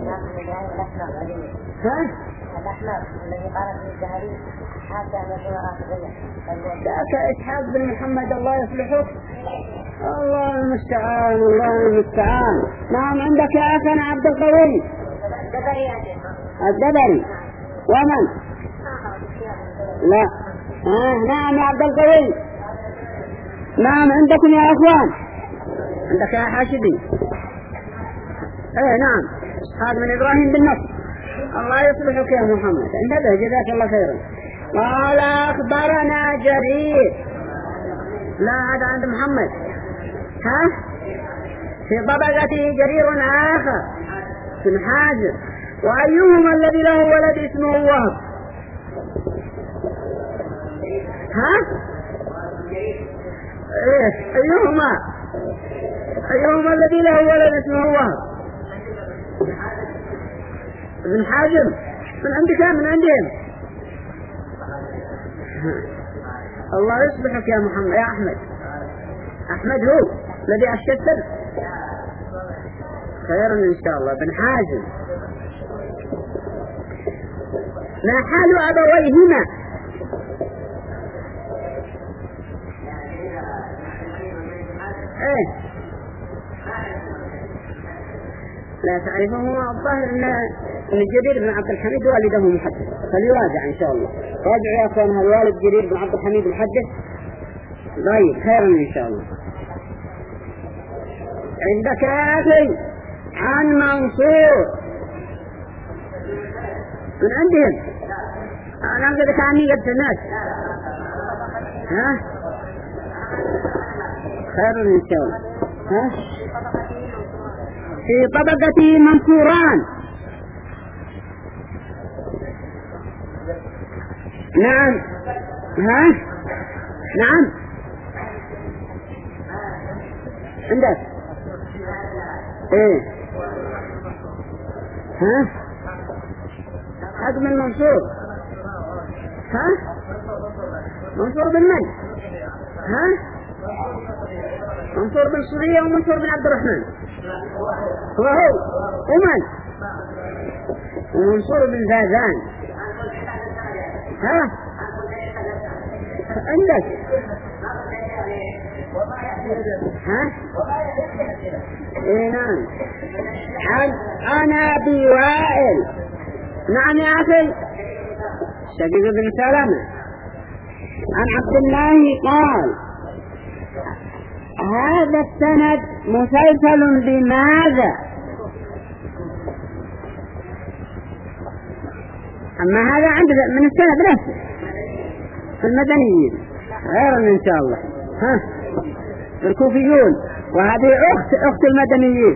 الأحمر الذي قال في الجهري حتى أن يكون رافضيا. ذاك إسحاق بن محمد الله يصلحه. الله المستعان الله المستعان. نعم عندك يا أخنا عبد القوي الدبري. ومن لا نعم يا عبد القوي. نعم عندكم يا أخوان. عندك يا حاشدي. نعم إسحاق بن إبراهيم بالنص. الله يصلحك يا محمد. انتبه جزاك الله خيرا. قال أخبرنا جرير. لا هذا عند محمد. في طبقته جرير آخر بن حازم. وأيهما الذي له ولد اسمه وهب؟ أيهما الذي له ولد اسمه وهب؟ ابن حازم. من عندك من عندهم. الله يصلحك يا محمد يا أحمد. أحمد هو الذي أشتر خيرا إن شاء الله. ابن حازم. ما حال أبويهما؟ لا تعرفهما. الظاهر ان جرير بن عبد الحميد والده محدث فليراجع ان شاء الله. راجع يا اخوان هل والد جرير بن عبد الحميد محدث؟ طيب خيرا ان شاء الله. عندك يا اخي عن منصور من عندهم. انا قلت عني قد الناس. خيرا ان شاء الله. في طبقة منصوران. نعم نعم عندك حق من منصور. منصور بن من؟ منصور بن سوريا ومنصور بن عبد الرحمن. وهو ومن؟ ومنصور بن زازان. عندك نعم عن أبي وائل. نعم يا أخي شقيق بن سلمة عن عبد الله قال هذا السند مسلسل بماذا؟ أما هذا عند من السند نفسه في المدنيين غير إن شاء الله. الكوفيون. وهذه أخت المدنيين.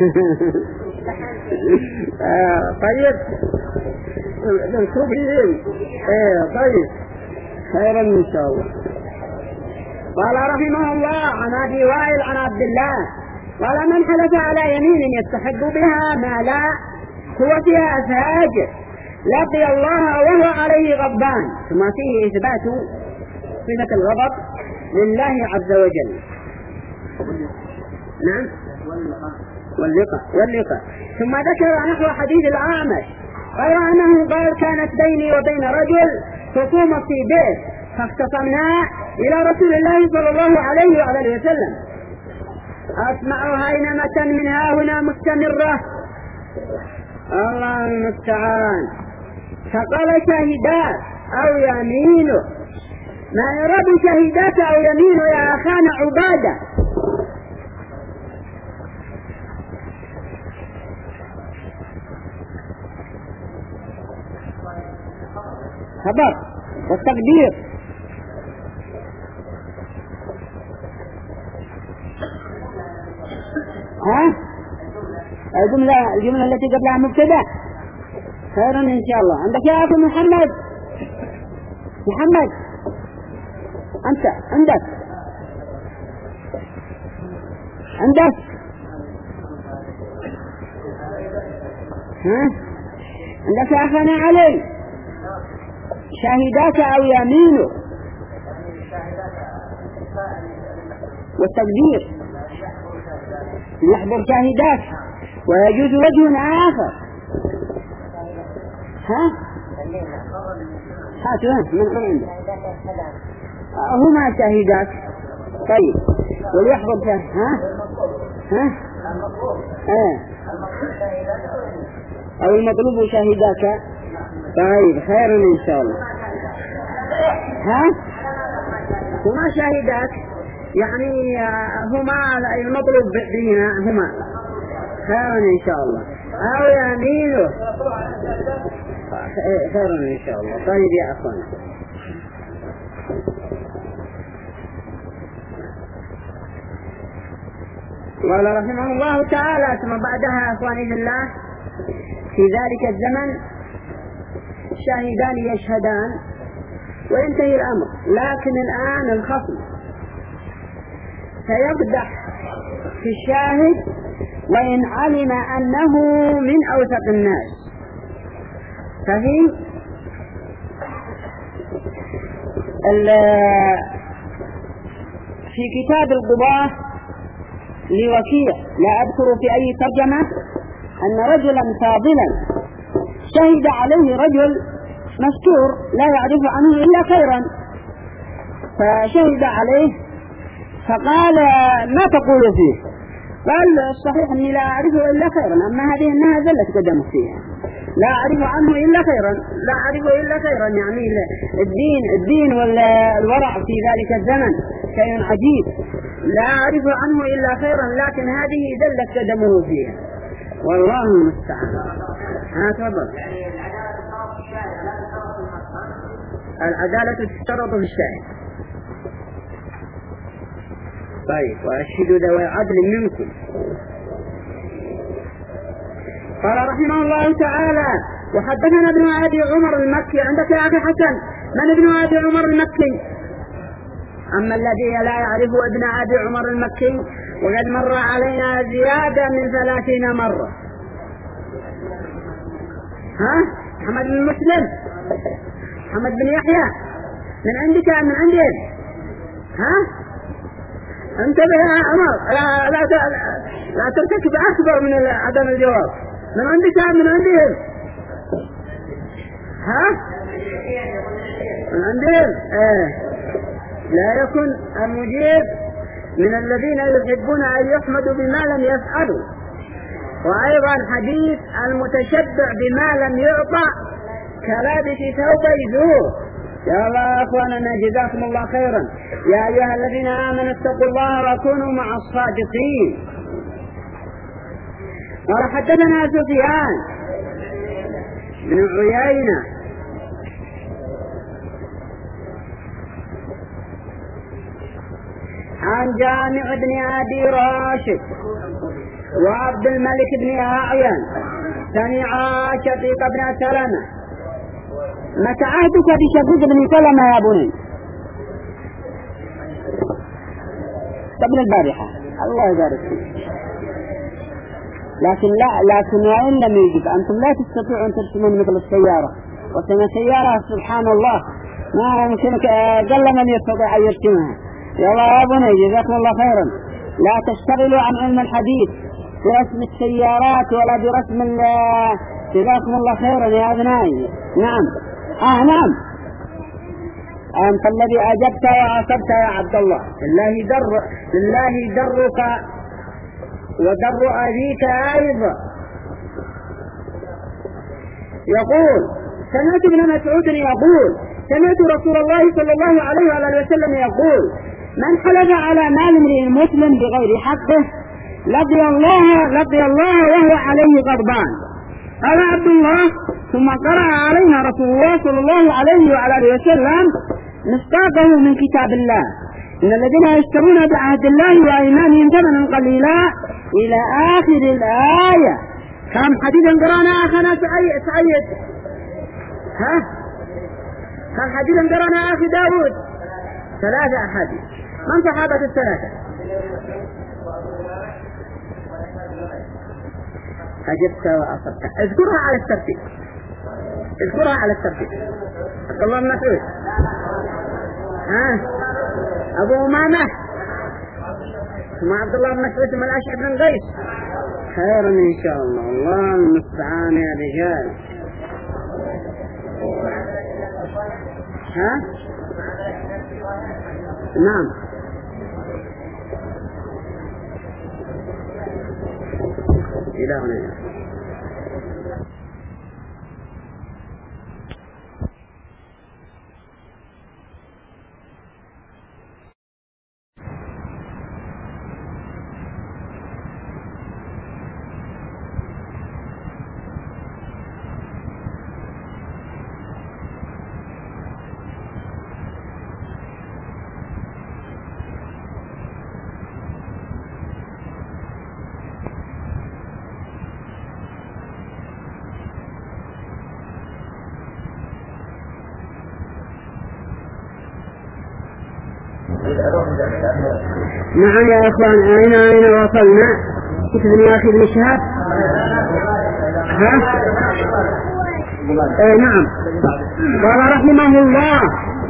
طيب الكوفيين. طيب خيرا إن شاء الله. قال رحمه الله عن أبي وائل عن عبد الله قال من حلف على يمين يستحق بها ما لا هو فيها فاجر لقي الله وهو عليه غضبان. ثم فيه إثبات صفة الغضب لله عز وجل. نعم واللقاء. ثم ذكر نحو حديث الأعمش غير أنه قال كانت بيني وبين رجل خصومة في بيت فاختصمنا إلى رسول الله صلى الله عليه وآله وسلم أسمع هينمة من هنا مستمرة. الله المستعان. فقال شهدات أو يمينه. ما يرد شهدات أو يمينه يا أخانا عبادة. خبر والتقدير. الجملة التي قبلها مبتدأ. خيرا إن شاء الله. عندك يا أخي محمد؟ محمد أنت عندك ها؟ عندك يا أخنا علي شاهداك أو يمينه والتقدير يحضر شاهداك ويجوز وجه آخر. ها؟ هاتوا من عندك هما شاهداك. طيب وليحضر شاهد. ها؟ أو المطلوب شاهداك. طيب خير إن شاء الله. ها؟ هما شاهداك يعني هما المطلوب بهما هما خير إن شاء الله. أو يمينه خير إن شاء الله. طيب يا أخوان قال رحمه الله تعالى ثم بعدها أخواني بالله في ذلك الزمن شاهدان يشهدان وينتهي الأمر. لكن الآن الخصم سيقدح في الشاهد وإن علم أنه من أوثق الناس. في كتاب القضاة لوكيع لا أذكر في أي ترجمة أن رجلا فاضلا شهد عليه رجل مستور لا يعرف عنه إلا خيرا فشهد عليه فقال ما تقول فيه؟ قال الصحيح أني لا أعرفه إلا خيرا أما هذه أنها زلت قدمه فيها لا أعرف عنه إلا خيرا لا أعرفه إلا خيرا يعني الدين والورع في ذلك الزمن شيء عجيب لا أعرف عنه إلا خيرا لكن هذه زلت قدمه فيها والله المستعان. تفضل. العدالة تشترط في الشاهد. طيب وأشهد ذوي عدل منكم. قال رحمه الله تعالى وحدثنا ابن أبي عمر المكي. عندك يا أخي حسن من ابن أبي عمر المكي؟ أما الذي لا يعرف ابن أبي عمر المكي وقد مر علينا زيادة من 30 مرة. محمد بن مسلم محمد بن يحيى من عندك من عندهم. انتبه يا عمر لا ترتكب أكبر من عدم الجواب. من عندك من عندهم. من عندهم لا يكن المجيب من الذين يحبون أن يحمدوا بما لم يفعلوا. وأيضا حديث المتشبع بما لم يعطى كلابس ثوبي زور. يا الله أخواننا جزاكم الله خيرا. يا أيها الذين آمنوا اتقوا الله وكونوا مع الصادقين. قال حدثنا سفيان بن عيينة عن جامع بن أبي راشد وعبد الملك بن أعين سمع شقيق بن سلمة. متى عهدك بشقيق بن سلمة يا بني؟ قبل البارحة الله يبارك فيك. لكن وإن لم يجب أنتم لا تستطيعون أن ترسمون مثل السيارة وكما سيارة سبحان الله ما يمكنك قل من يستطيع أن يرسمها. يا الله يا بني جزاكم الله خيرا لا تشتغلوا عن علم الحديث برسم السيارات ولا برسم جزاكم الله خيرا يا أبنائي. نعم نعم أنت الذي أجبت وعصبت يا عبد الله. لله درك ودر أبيك أيضا. يقول سمعت ابن مسعود يقول سمعت رسول الله صلى الله عليه وآله وسلم يقول من حلف على مال امرئ مسلم بغير حقه لقي الله وهو عليه غضبان. قال عبد الله ثم قرأ علينا رسول الله صلى الله عليه وآله وسلم مصداقه من كتاب الله إن الذين يشترون بعهد الله وأيمانهم ثمنا قليلا إلى آخر الآية. كم حديثا قرانا أخنا سعيد؟ ها؟ كم حديثا قرانا أخي داود؟ 3 أحاديث. من صحابة ال3؟ أجبت وأصبت. اذكرها على الترتيب. عبد الله بن مسعود، أبو أمامة، ثم عبد الله بن مسعود، ثم الأشعث بن قيس. خير إن شاء الله. الله المستعان يا رجال. نعم. إلى هنا. نعم يا إخوان، أين وصلنا؟ كتبني يا أخي ابن شهاب. نعم. قال رحمه الله: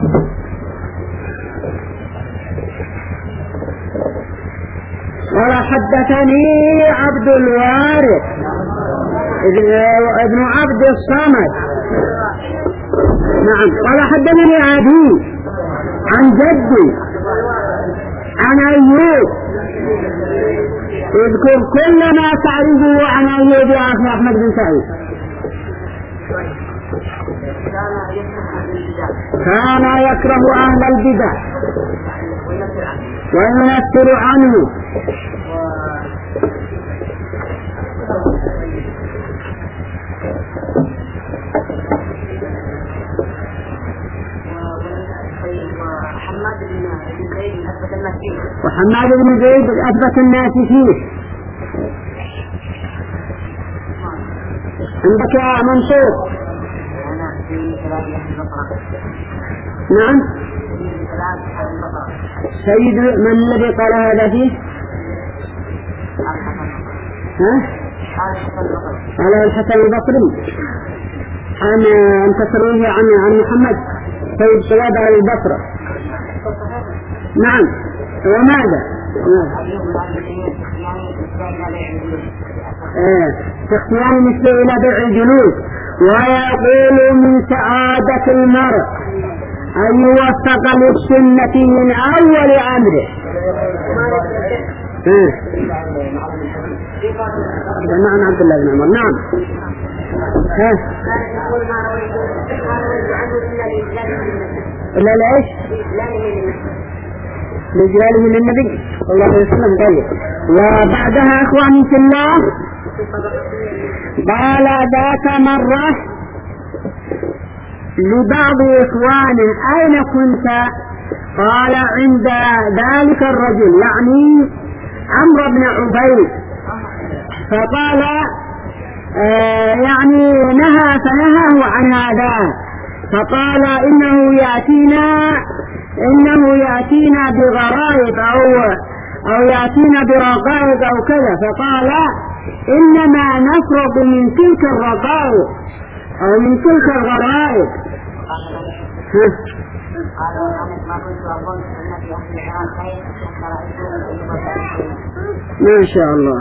قال حدثني عبد الوارث ابن عبد الصمد. نعم. قال حدثني عدي عن جدي عن أيوب. اذكر كل ما تعرفه عن أيوب يا أخي أحمد بن سعيد. كان يكره أهل البدع وينفر عنه. وحماد بن زيد أثبت الناس فيه. عندك يا منصور؟ نعم. سيد من الذي قال هذا فيه؟ على الحسن البصري. أنت ترويه عن محمد سيد سواد على البصرة. نعم. وماذا؟ اختيار مثل إلى بيع الجلوس. ويقول من سعادة المرء أن يوفق للسنة من أول أمره. نعم عبد الله بن عمر. نعم. إلا ليش؟ لجلاله من النبي صلى الله عليه وسلم. طيب. وبعدها أخواني في الله، قال ذات مرة لبعض إخوان: أين كنت؟ قال: عند ذلك الرجل، يعني عمرو بن عبيد. فقال يعني فنهاه عن هذا. فقال: إنه يأتينا بغرائب أو يأتينا برقائق أو كذا. فقال: إنما نفرض من تلك الرقائق أو من تلك الغرائب. ما شاء الله.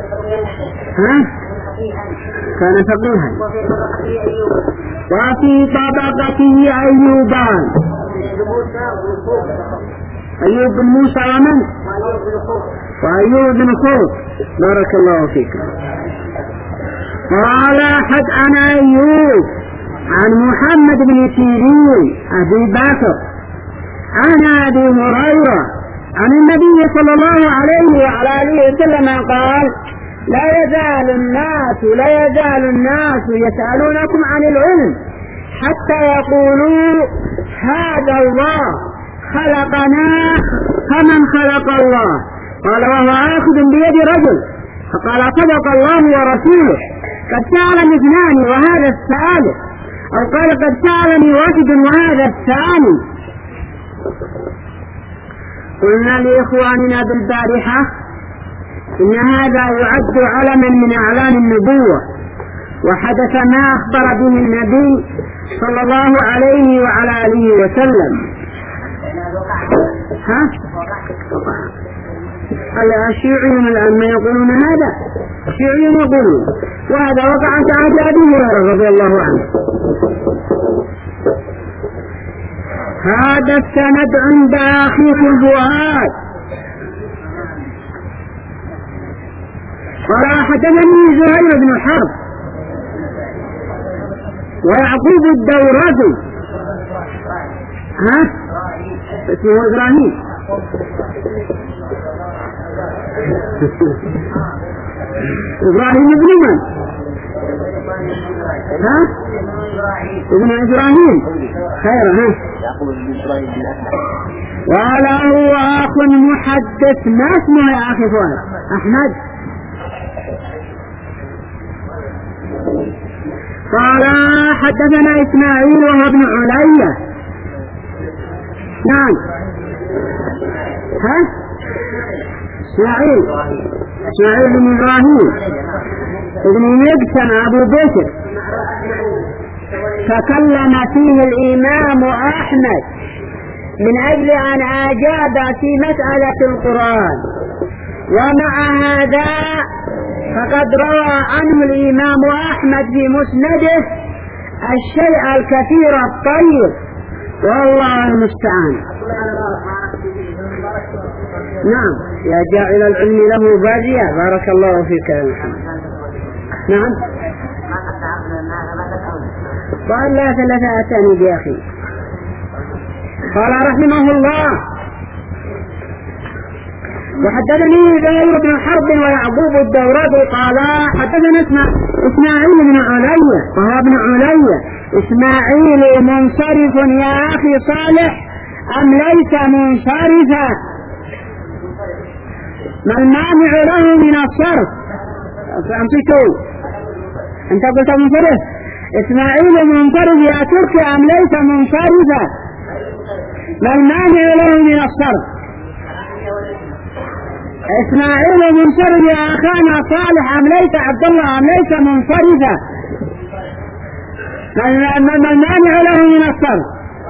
كان فقيها. وفي طبقته أيوبان: أيوب بن موسى ومن؟ وأيوب بن خلف. بارك الله فيك. قال: حدثنا أيوب عن محمد بن سيرين أبي بكر عن أبي هريرة عن النبي صلى الله عليه وعلى آله وسلم قال: لا يزال الناس يسألونكم عن العلم حتى يقولوا: هذا الله خلقنا كمن خلق الله. قال: وهو آخذ بيد رجل فقال صدق الله ورسوله قد سألني اثنان وهذا الثالث، أو قال قد سألني واحد وهذا الثاني. قلنا لإخواننا بالبارحة إن هذا يعد علما من أعلام النبوة، وحدث ما أخبر به النبي صلى الله عليه وعلى آله وسلم. الشيوعيون الآن ما يقولون هذا، الشيوعيون يقولون، وهذا وقع في عهد أبي هريرة رضي الله عنه. هذا السند عند أخيكم فؤاد. قال حدثني زهير بن حرب ويعقوب الدورقي. اسمه إبراهيم. إبراهيم ابن من؟ ابن إبراهيم. خير. ولا هو أخ محدث. ما اسمه يا أخي فؤاد؟ أحمد. قال حدثنا إسماعيل وهو ابن علية. نعم. إسماعيل بن إبراهيم ابن يقسم أبو بكر تكلم فيه الإمام أحمد من أجل أن أجاب في مسألة القرآن، ومع هذا فقد روى عنه الإمام أحمد في مسنده الشيء الكثير الطيب، والله المستعان. نعم. يا جاعل العلم له بادية. بارك الله فيك يا محمد. نعم. قال لا ثلاثة أسانيد يا أخي. قال رحمه الله وحدثني زهير بن حرب ويعقوب الدورقي قال حدثنا إسماعيل بن علية وهو ابن علية. إسماعيل منصرف يا أخي صالح أم ليس منصرفا؟ ما المانع له من الصرف؟ أمسكوا. أنت قلت منصرف. إسماعيل منصرف يا تركي أم ليس منصرفا؟ ما المانع له من الصرف؟ إسماعيل منصرف يا أخانا صالح أم ليس عبد الله أم ليس منصرفا؟ ما المانع له من الصرف؟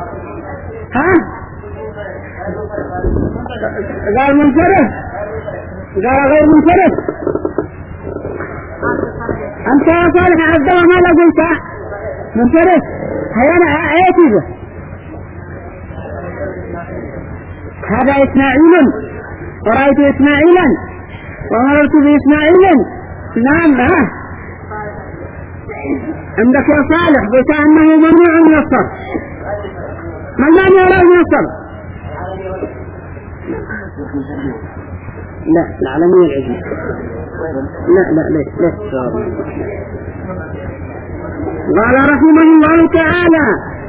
قال منصرف. قال غير منصرف. أنت يا صالح عبد الله ماذا قلت؟ منصرف. هيانا اعتذر. هذا إسماعيل ورأيت إسماعيلا ومررت بإسماعيل. نعم. عندك يا صالح قلت أنه ممنوع من الصرف. ما المانع له من الصرف؟ لا العالمية العجمية. لا ليش قال رحمه الله تعالى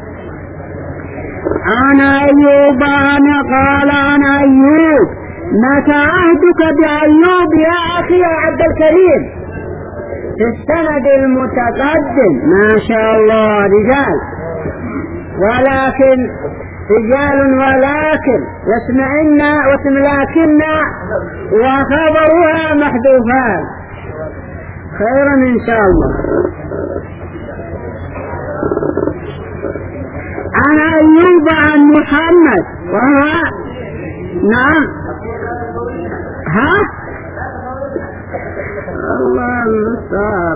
أنا أيوب قال أنا أيوب متى عهدك بأيوب يا أخي يا عبد الكريم في السند المتقدم؟ ما شاء الله رجال، ولكن يسمعنا وتملاكنا وخبرها محذوفان. خيرا إن شاء الله. عن أيوب عن محمد وهو نعم. الله المستعان.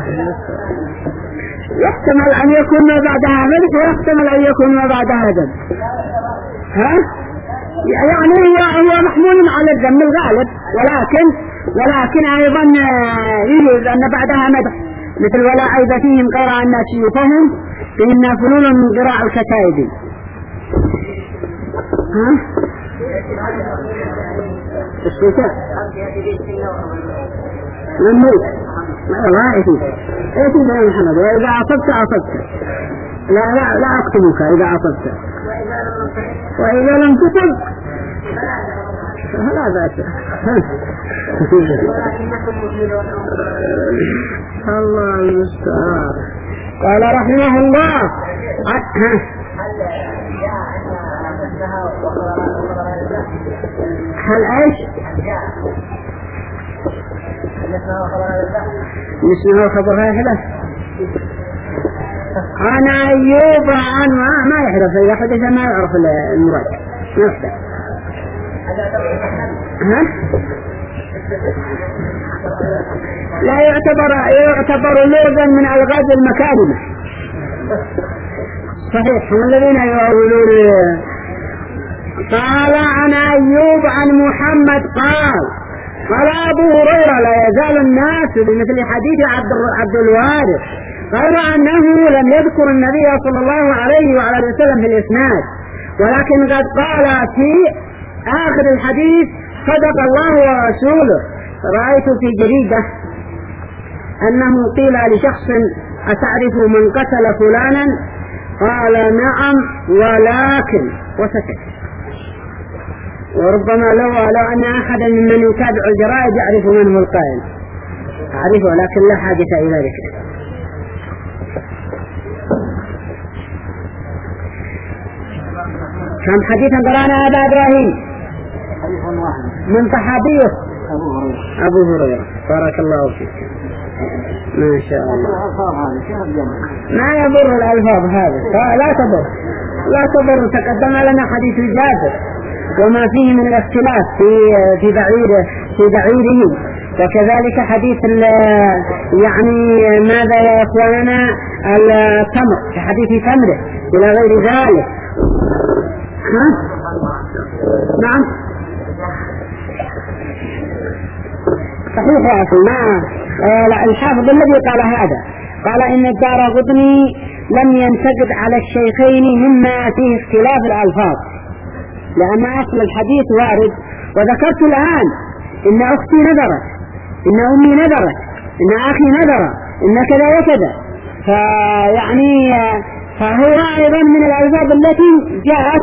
يحتمل أن يكون ما بعدها ملح ويحتمل أن يكون ما بعدها دم. يعني هو محمول على الدم الغالب، ولكن أيضا يجوز أن بعدها مدح، مثل ولا عيب فيهم قراء الناس يفهم فإن فلول من قراء الكتائب. الشتاء الموت الله يهديك يا محمد. وإذا عصبت لا أكتبك إذا عصبت، وإذا لم تصب لا بأس. الله المستعان. قال رحمه الله هل ايش اسمه خبر هذا أنا أيوب عن ما يحدث إذا حدث ما يعرف المراد يحدث. ها؟ لا يعتبر لغة من ألغاز المكارمة. صحيح هم الذين يقولون. قال عن أيوب عن محمد قال أبو هريرة لا يزال الناس بمثل حديث عبد الوارث غير أنه لم يذكر النبي صلى الله عليه وعلى وسلم في الإسناد، ولكن قد قال في آخر الحديث صدق الله ورسوله. رأيت في جريدة أنه قيل لشخص أتعرف من قتل فلانا؟ قال نعم ولكن وسكت. وربما لو أن أحدا ممن يتابع الجرائد يعرف من هو القائل، أعرفه لكن لا حاجة إلى ذلك. كم حديثا قرانا أبا إبراهيم؟ حديث واحد من صحابيه أبو هريرة. بارك الله فيك. ما شاء الله. ما يضر الألفاظ هذا، لا تضر. تقدم لنا حديث جابر وما فيه من الاختلاف في بعيره، وكذلك حديث يعني ماذا يا إخواننا التمر في حديث تمره إلى غير ذلك. نعم صحيح يا أخي. الحافظ الذي قال هذا قال إن الدارقطني لم ينتقد على الشيخين مما فيه اختلاف الألفاظ، لأن أصل الحديث وارد. وذكرت الآن إن أختي نذرت، إن أمي نذرت، إن أخي نذر، إن كذا وكذا، فهو أيضا من الألفاظ التي جاءت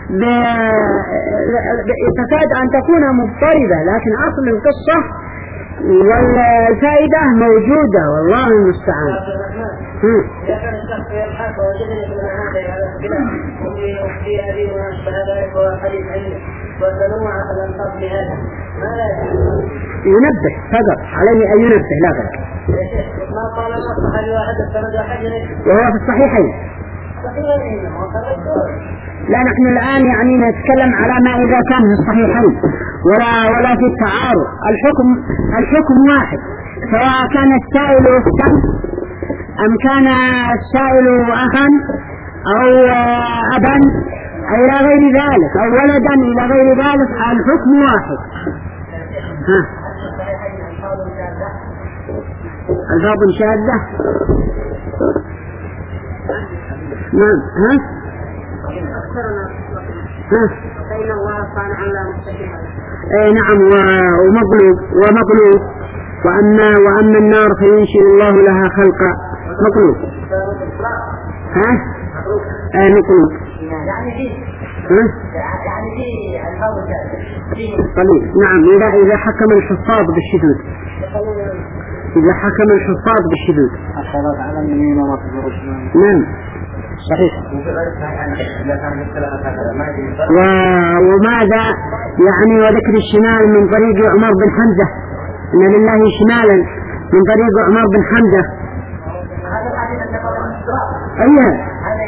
تكاد أن تكون مضطربة، لكن أصل القصة والفائدة موجودة والله المستعان. يكن الشخص يبحث ويجد من هذا وفي أبي وهذا هو حديث علمي وتنوع الألفاظ بهذا ماذا ينبه فقط عليه أن ينبه لا غير. ما قال الصحابي واحد السند واحد وهو في الصحيحين. لا نحن الآن يعني نتكلم على ما إذا كان في الصحيحين ولا في التعارض. الحكم واحد، سواء كان السائل أختا أم كان السائل أخا أو أبا أو إلى غير ذلك أو ولدا إلى غير ذلك، الحكم واحد. الفاظ شاذة. نعم. نعم ومقلوب. وأما النار فينشئ الله لها خلقا مقلوب. مقلوب قليل. نعم إذا حكم الحفاظ بالشذوذ. نعم صحيح. وماذا يعني وذكر الشمال من طريق عمر بن حمزة، إن لله شمالا من طريق عمر بن حمزة. أيها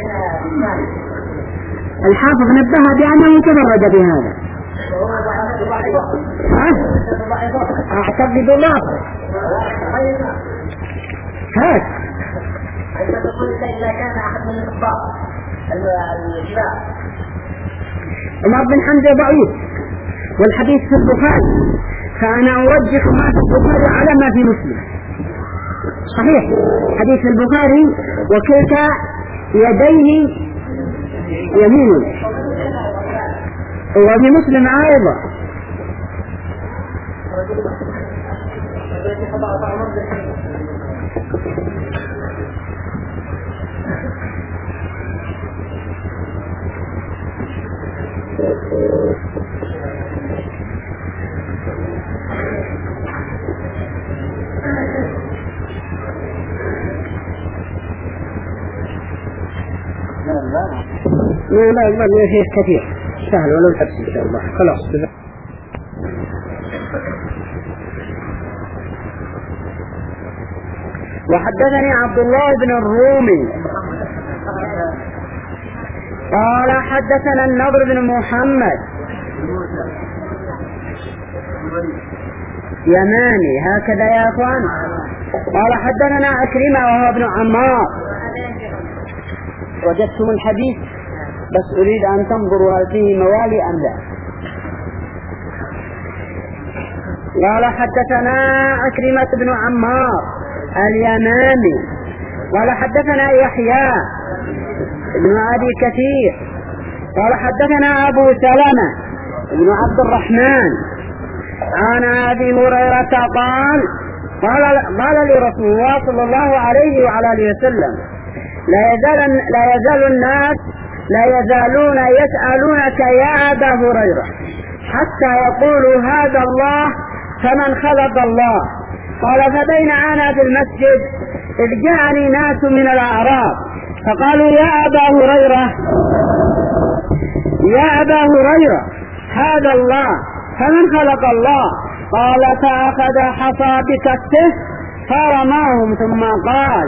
الحافظ نبه بأنه تفرد بهذا. أعتقد الله هات إذا كان أحد من الأخبار الجبال عمر بن حمزة ضعيف والحديث في البخاري، فأنا أرجح ما في البخاري على ما في مسلم. صحيح حديث البخاري وكلتا يديه يمين، وفي مسلم أيضا. ما فيه كثير سهل ولو تبسي إن شاء الله. خلاص. وحدثني عبد الله بن الرومي قال حدثنا النضر بن محمد يماني هكذا يا أخوان. قال حدثنا عكرمة وهو ابن عمار. وجدتم الحديث بس أريد أن تنظروا هل فيه موالي أم لا. قال حدثنا عكرمة بن عمار اليماني قال حدثنا يحيى ابن أبي كثير قال حدثنا أبو سلمة ابن عبد الرحمن عن أبي هريرة قال لرسول الله صلى الله عليه وعلى آله وسلم لا يزالون يسألونك يا أبا هريرة حتى يقولوا هذا الله فمن خلق الله. قال فبين أنا في المسجد إذ جاءني ناس من الأعراب فقالوا يا أبا هريرة هذا الله فمن خلق الله. قال فأخذ حصى بكفه فرماهم ثم قال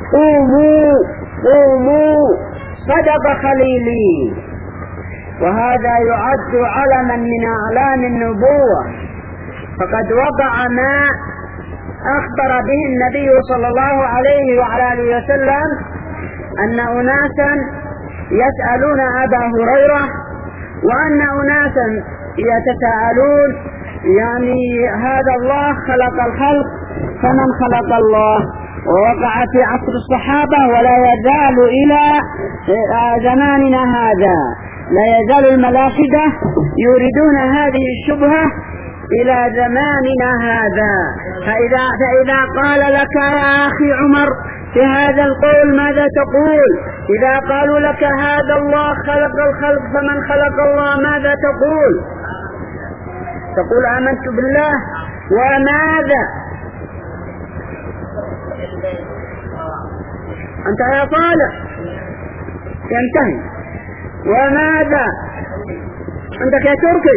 قوموا صدق خليلي. وهذا يعد علما من أعلام النبوة فقد وقع ما أخبر به النبي صلى الله عليه وعلى آله وسلم أن أناسا يسألون أبا هريرة وأن أناسا يتساءلون يعني هذا الله خلق الخلق فمن خلق الله. ووقع في عصر الصحابة ولا يزال إلى زماننا هذا لا يزال الملاحدة يريدون هذه الشبهة إلى زماننا هذا. فإذا قال لك يا أخي عمر في هذا القول ماذا تقول؟ إذا قالوا لك هذا الله خلق الخلق فمن خلق الله ماذا تقول؟ تقول آمنت بالله. وماذا أنت يا صالح ينتهي. وماذا عندك يا تركي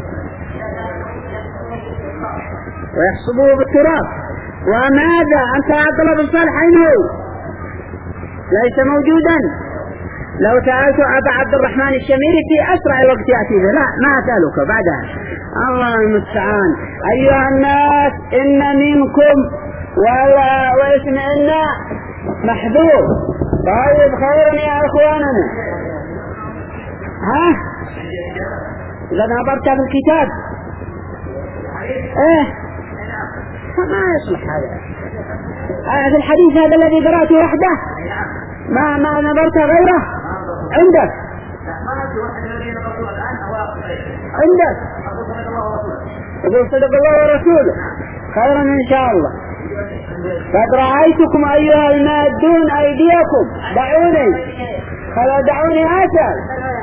ويحسبوه بالتراب. وماذا أنت يا عبد الله بن صالح أين هو؟ ليس موجودا. لو سألت أبا عبد الرحمن الشميري في أسرع وقت يأتي به. لا ما أسألك بعدها. الله المستعان. أيها الناس إن منكم واسم إن محذوف. طيب خيرا يا أخواننا. ها إذا نظرت في الكتاب ما يصلح هذا. في الحديث هذا الذي قرأته وحده ما نظرت غيره عندك يقول صدق الله ورسوله. خيرا إن شاء الله. قد رأيتكم أيها المادون أيديكم دعوني فلا دعوني أسأل.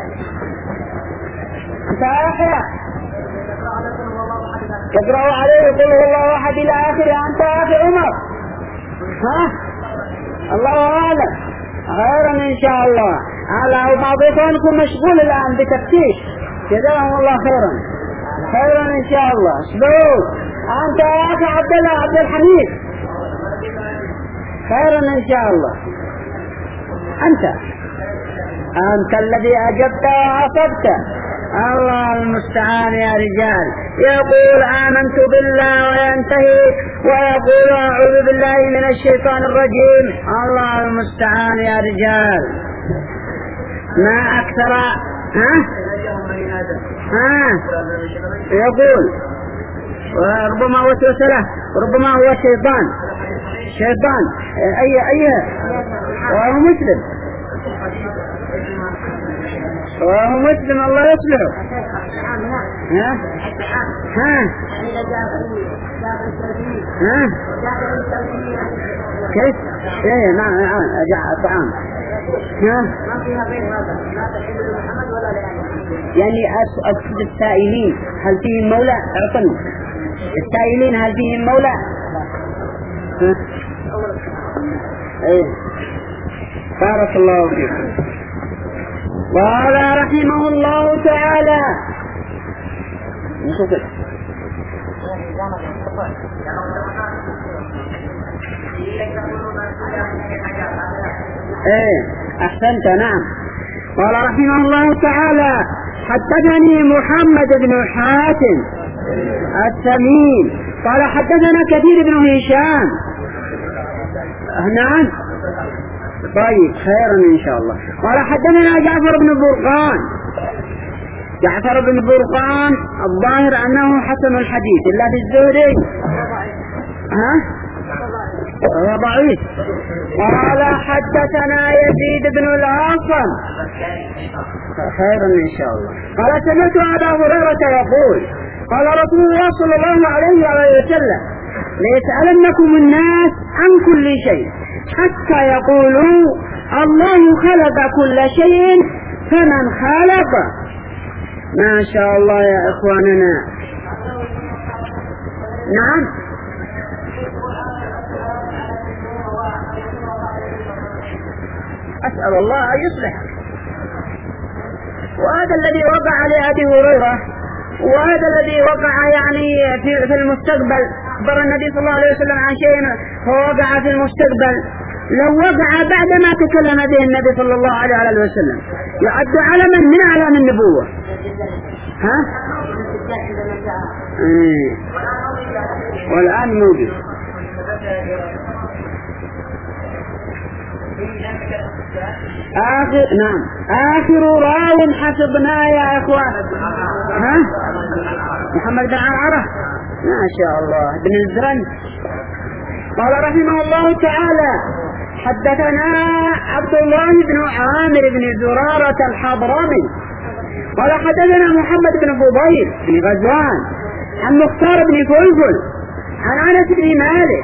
أنت أحيا تقرأوا عليه قل هو الله أحد إلى آخره. أنت أخي عمر ها الله أعلم. خيرا إن شاء الله. على بعض إخوانكم مشغول الآن بتفتيش جزاهم الله خيرا. خيرا إن شاء الله. اصبروا. أنت يا أخي عبد الله عبد الحميد خيرا إن شاء الله. أنت الذي أجبت وعصبت. الله المستعان يا رجال. يقول آمنت بالله وينتهي ويقول أعوذ بالله من الشيطان الرجيم. الله المستعان يا رجال. ما أكثر يقول وربما وسوس له وربما هو شيطان أي وهو مسلم الله يصلحه. كيف نعم جاء طعام يعني أقصد السائلين هل فيهم مولى؟ اعطني السائلين هل فيهم مولى؟ بارك الله فيكم. قال رحمه الله تعالى أحسنت نعم. قال رحمه الله تعالى حدثني محمد بن حاتم التميمي قال حدثنا كثير بن هشام. نعم طيب خيرا إن شاء الله. قال حدثنا جعفر بن برقان الظاهر أنه حسن الحديث إلا في الزهري هو ضعيف. قال حدثنا يزيد بن الأصم خيرا إن شاء الله. قال سمعت أبا هريرة يقول قال رسول الله صلى الله عليه وسلم ليسألنكم الناس عن كل شيء حتى يقولوا الله خلق كل شيء فمن خلق. ما شاء الله يا إخواننا. نعم أسأل الله أن يصلح. وهذا الذي وقع لأبي هريرة وهذا الذي وقع يعني في المستقبل. أخبر النبي صلى الله عليه وسلم عن شيء فوقع في المستقبل لو وقع بعدما تكلم به النبي صلى الله عليه وسلم يعد علما من أعلام النبوة. والآن موجود. آخر راو حفظنا يا إخوان محمد بن عرعرة ما شاء الله بن الزرن. قال رحمه الله تعالى حدثنا عبد الله بن عامر بن زرارة الحضرمي قال حدثنا محمد بن فضيل بن غزوان عن مختار بن فلفل عن أنس بن مالك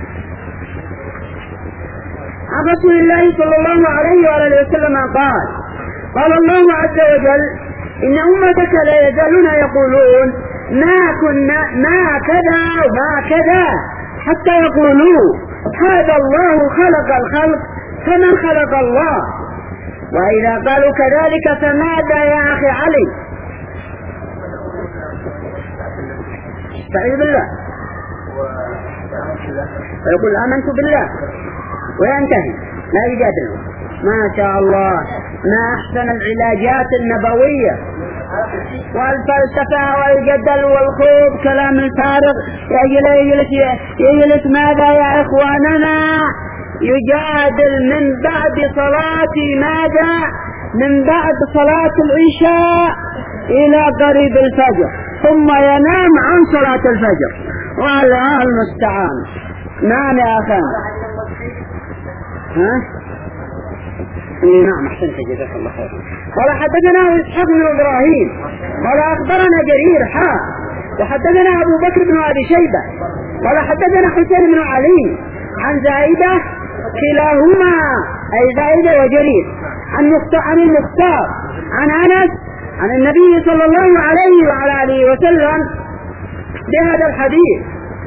عن رسول الله صلى الله عليه وسلم قال الله عز وجل إن أمتك لا يزالون يقولون ما كذا وما كذا حتى يقولوا هذا الله خلق الخلق فمن خلق الله. وإذا قالوا كذلك فماذا يا أخي علي؟ استعيذ بالله ويقول آمنت بالله وينتهي لا يجادل. ما شاء الله ما أحسن العلاجات النبوية والفلسفة والجدل والخوض كلام الفارغ. يجلس ماذا يا إخواننا يجادل من بعد صلاة ماذا من بعد صلاة العشاء إلى قريب الفجر ثم ينام عن صلاة الفجر والله المستعان. نعم يا أخي. نعم أحسنت جزاك الله خير. قال حدثنا إسحاق بن إبراهيم قال أخبرنا جرير وحدثنا أبو بكر بن أبي شيبة قال حدثنا حسين بن علي عن زائدة كلاهما أي زائدة وجرير عن المختار عن أنس عن النبي صلى الله عليه وآله وسلم بهذا الحديث.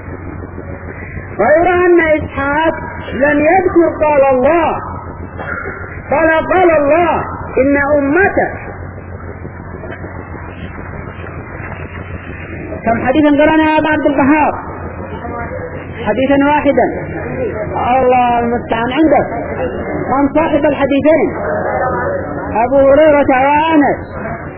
غير أن إسحاق لم يذكر قال الله قال الله إن أمتك. كم حديثا قرأنا يا عبد البهار؟ حديثا واحدا. الله المستعان. عندك من صاحب الحديثين؟ أبو هريرة وأنس.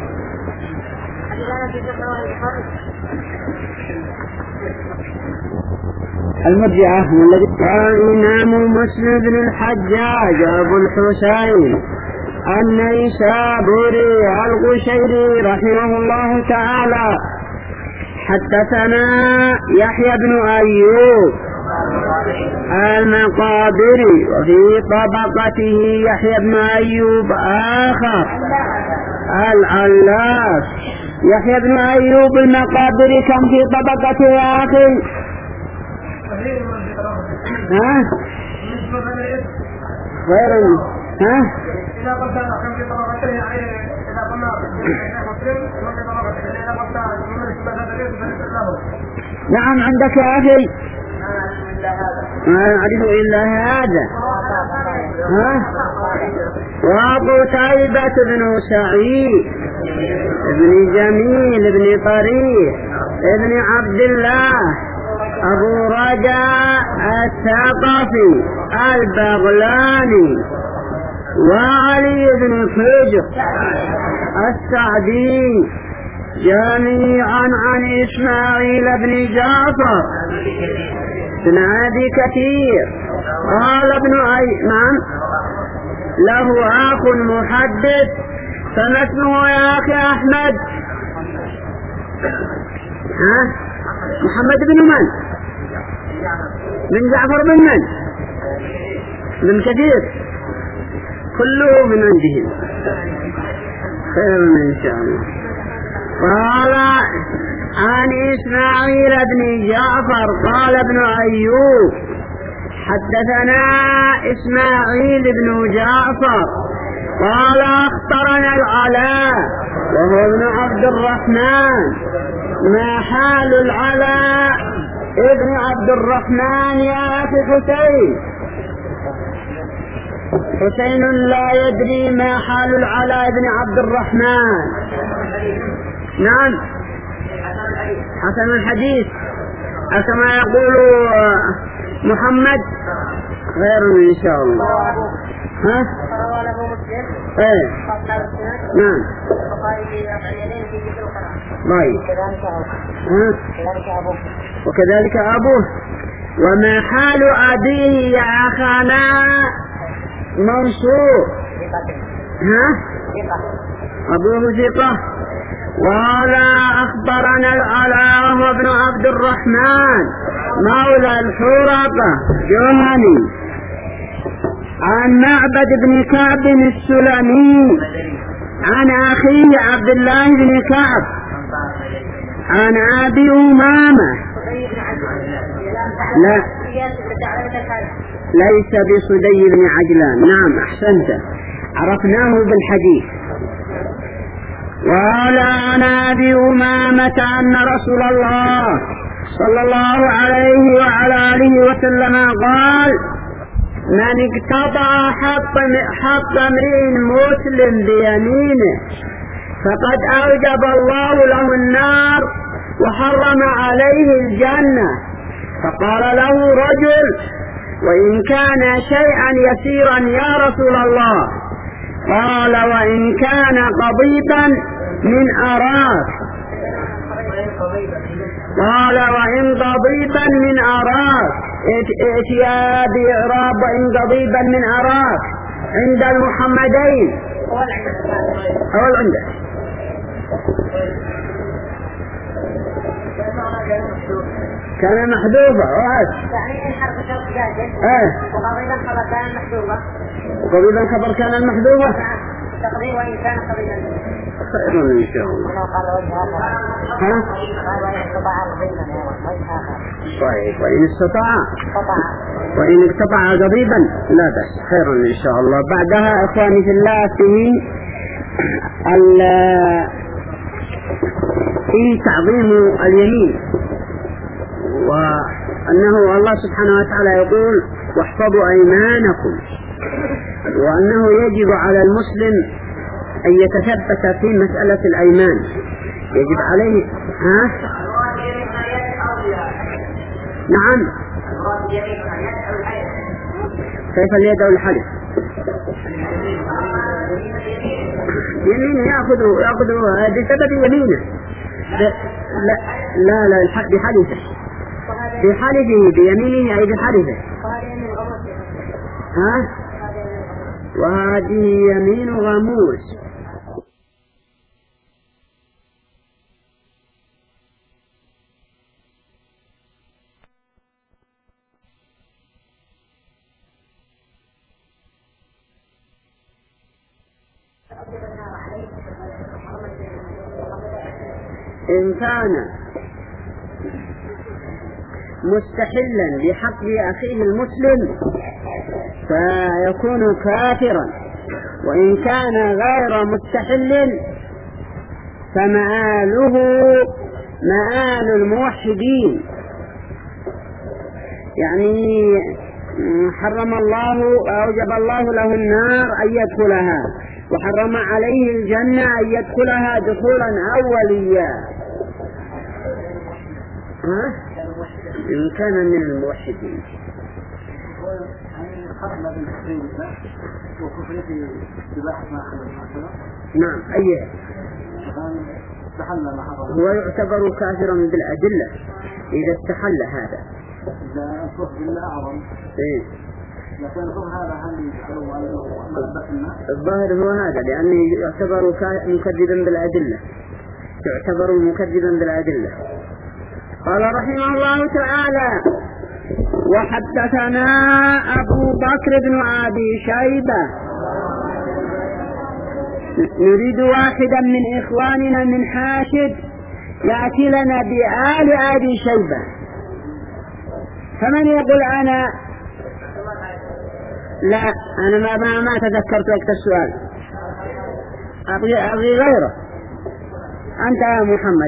المرجعة من الذي قال إمام مسلم بن الحجاج أبو الحسين النيسابوري القشيري رحمه الله تعالى حدثنا يحيى بن أيوب المقابري وفي طبقته يحيى بن أيوب آخر العلاف. يحيى بن أيوب المقابري كم في طبقته يا أخي؟ غير نعم عندك يا أخي ما نعرف إلا هذا. وقتيبة بن سعيد ابن جميل ابن طريف ابن عبد الله أبو رجاء الثقفي البغلاني، وعلي بن حجر السعدي، جميعا عن إسماعيل بن جعفر بن أبي كثير قال ابن نعم له أخ محدث، فما اسمه يا أخي أحمد؟ محمد بن من؟ بن جعفر بن من؟ بن كثير، كله من عندهم، خير إن شاء الله. قال عن إسماعيل بن جعفر قال ابن أيوب حدثنا إسماعيل بن جعفر قال أخبرنا العلاء وهو ابن عبد الرحمن. ما حال العلاء ابن عبد الرحمن يا أخي حسين؟ حسين لا يدري ما حال العلاء ابن عبد الرحمن. نعم حسن الحديث كما يقول محمد، غير إن شاء الله. ها؟ ايه نعم طيب. وكذلك أبوه. وما حال أبيه يا أخانا منصور؟ ها؟ أبوه ثقة. قال أخبرنا العلاء وابن عبد الرحمن مولى الحرقة جهني عن معبد بن كعب السلمي عن أخيه عبد الله بن كعب عن أبي أمامة. لا ليس بصدي بن عجلان. نعم أحسنت، عرفناه بالحديث. وقال عن أبي أمامة أن رسول الله صلى الله عليه وعلى آله وسلم قال: من اقتطع حق امرئ مسلم بيمينه فقد أوجب الله له النار وحرم عليه الجنة. فقال له رجل: وإن كان شيئا يسيرا يا رسول الله؟ قال: وإن كان قضيبا من أراك. قال: وإن قضيبا من أراك. ائتيا بإعراب وإن قضيبا من أراك عند المحمدين أول عنده. كان محذوفة يعني الحرف شرط جاهز وقضيبا خبر كان محذوفة وقضيبا خبر كان محذوفة تقضي وإن كان قضيبا خير إن شاء الله. طيب وإن استطاع وإن اقتطع قضيبا لا بأس، خير إن شاء الله. بعدها إخواني في الله في تعظيم اليمين، وأنه الله سبحانه وتعالى يقول: واحفظوا أيمانكم، وأنه يجب على المسلم أن يتثبت في مسألة الأيمان، يجب عليه. نعم. كيف اليد أو الحلف؟ يمينه يأخذ بسبب يمينه. لا بحلفه بيمينه أي بحلفه. وهذه يمين غموس. إن كان مستحلا بحق أخيه المسلم فيكون كافرا، وإن كان غير مستحل فمآله مآل الموحدين، يعني حرم الله أوجب الله له النار أن يدخلها، وحرم عليه الجنة أن يدخلها دخولا أوليا. إن كان من الموحدين. نعم أيه هو يعتبر كافرا بالأدلة إذا استحل هذا. إذا الكفر بالله أعظم. إيه. لكن هذا هل الظاهر هو هذا، لأنه يعتبر مكذبا بالأدلة، يعتبر مكذبا بالأدلة. قال رحمه الله تعالى: وحدثنا أبو بكر بن أبي شيبة. نريد واحدا من إخواننا من حاشد يأتي لنا بآل أبي شيبة. فمن يقول أنا؟ لا أنا ما تذكرت وقت السؤال، أبغي غيره. أنت يا محمد.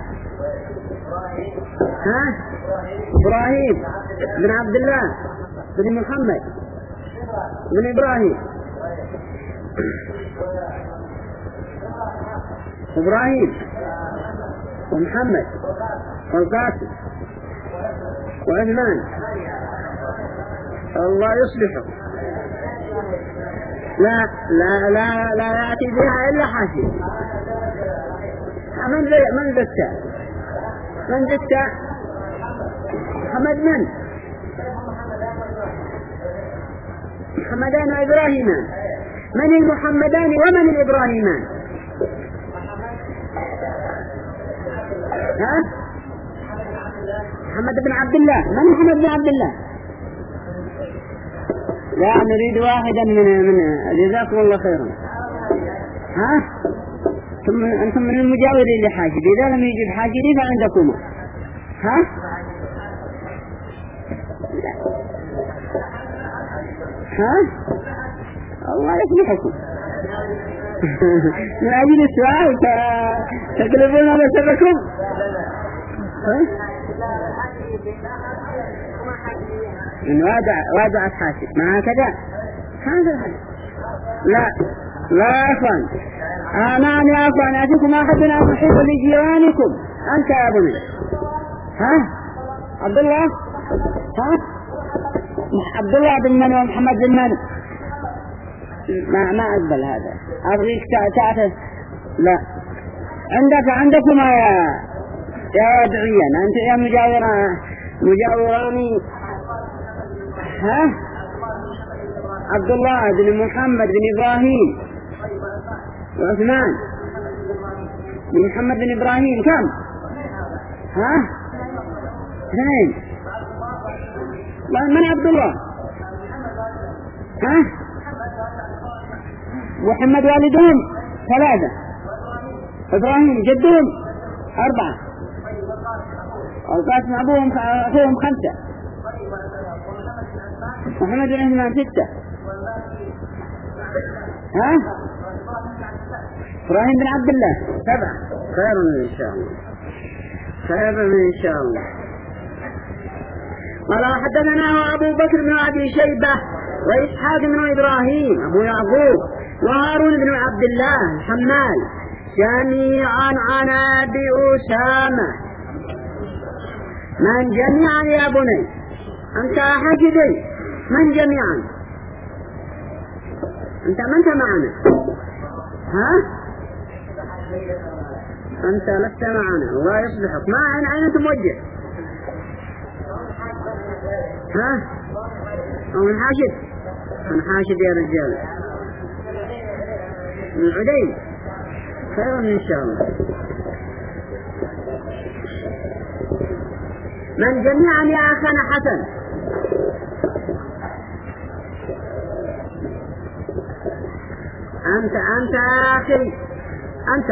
ها إبراهيم بن عبد الله بن محمد بن إبراهيم. إبراهيم ومحمد والقاسم وعثمان. الله يصلحه. لا يأتي بها إلا حاشد. من ذكى محمد محمدان وإبراهيمان. من المحمدان ومن الإبراهيمان؟ محمد بن عبد الله. من محمد بن عبد الله؟ لا نريد واحدا من جزاكم الله خيرا. أنتم من المجاورين لحاجد، إذا لم يجب حاجدي فعندكم. الله يسمحكم. من أجل السؤال تقلبون على سبكم. من وادعت حاسب ما هكذا. لا أخوان، آمان يا أخوان، أتكم أحدنا محيط لجيرانكم. أنت يا ابني. عبد الله. عبد الله بن من ومحمد بن من؟ ما أقبل هذا. أبغيك تعرف. لا عندكما يا دعيان، أنت يا مجاوراني. عبد الله بن محمد بن إبراهيم وعثمان بن محمد بن إبراهيم. كم؟ اثنين. من عبد الله؟ محمد والدهم 3، إبراهيم جدهم 4، القاسم أبوهم 5، محمد بن عثمان 6. إبراهيم بن عبد الله 7. خير إن شاء الله. قال حدثنا أبو بكر بن أبي شيبة وإسحاق بن إبراهيم أبو يعقوب وهارون بن عبد الله الحمال جميعا عن أبي أسامة. من جميعا يا بني؟ أنت حاجدي. من جميعا؟ أنت معنا. أنت لست معنا. الله يصلحك. ما أين تموجه؟ أو من حاشد يا رجال. من عدي. خير إن شاء الله. من جميعا يا أخنا حسن؟ أنت أخي. أنت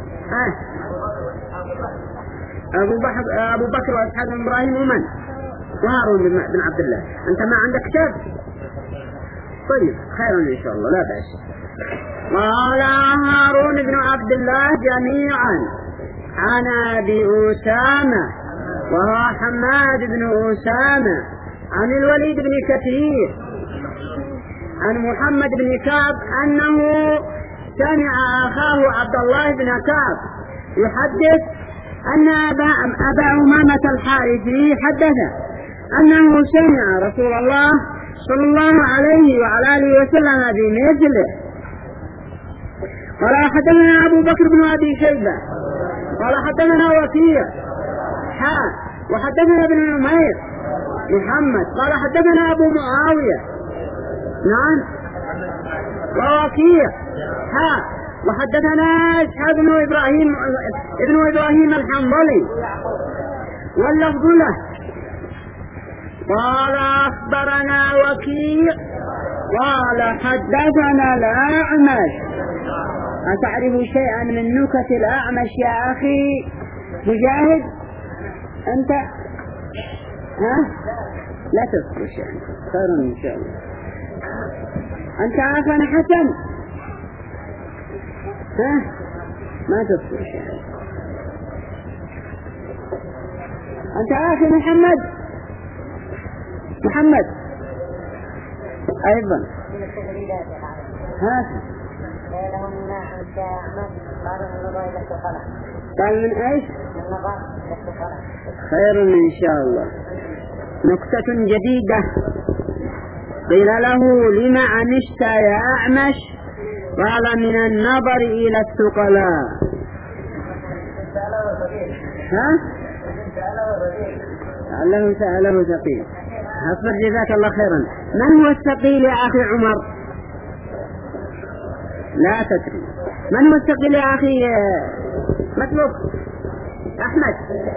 أبو بكر وإسحاق بن إبراهيم ومن؟ وهارون بن عبد الله. أنت ما عندك كتاب؟ طيب خير إن شاء الله لا بأس. قال هارون بن عبد الله جميعا عن أبي أسامة وهو حماد بن أسامة عن الوليد بن كثير عن محمد بن كعب أنه سمع أخاه عبد الله بن كعب يحدث أن أبا أمامة الحارثي حدثه أنه سمع رسول الله صلى الله عليه وعلى آله وسلم بمثله. قال حدثنا أبو بكر بن أبي شيبة قال حدثنا وكيع وحدثنا ابن نمير محمد قال حدثنا أبو معاوية نعم ووكيع وحدثنا إسحاق بن إبراهيم الحنظلي واللفظ له قال أخبرنا وكيع قال حدثنا الأعمش. أتعرف شيئا من نكت الأعمش يا أخي مجاهد؟ أنت لا تذكر شيئا خير إن شاء الله. أنت عافنا حسن ما تذكر شيئا. أنت عافي محمد أيضا قال من ايش؟ خير ان شاء الله. نكتة جديدة قيل له لما عمشت يا أعمش قال من النظر إلى الثقلاء. لعله سأله ثقيل. أصبر جزاك الله خيرا. من هو الثقيل يا أخي عمر؟ لا تدري. من هو الثقيل يا أخي مطلوب أحمد؟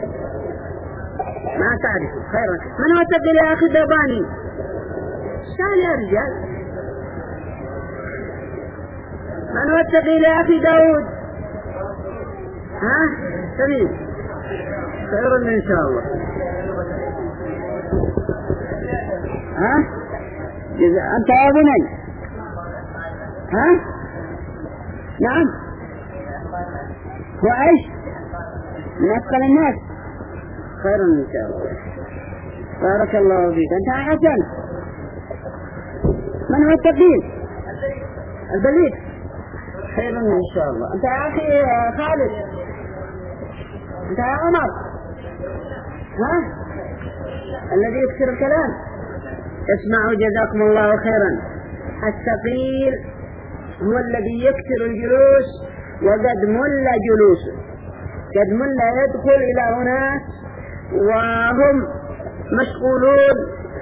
ما تعرف خيرا. من هو الثقيل يا أخي دباني؟ سأل يا رجال. من هو الثقيل يا أخي داود؟ سمين خيرا إن شاء الله. أنت يا بني نعم هو ايش من أثقل الناس؟ خير إن شاء الله. بارك الله فيك. أنت حسن. من هو الثقيل؟ البليد. خير إن شاء الله. أنت يا أخي خالد. أنت يا عمر الذي يكثر الكلام. اسمعوا جزاكم الله خيرا. الثقيل هو الذي يكثر الجلوس وقد مل جلوسه. قد مل يدخل إلى أناس وهم مشغولون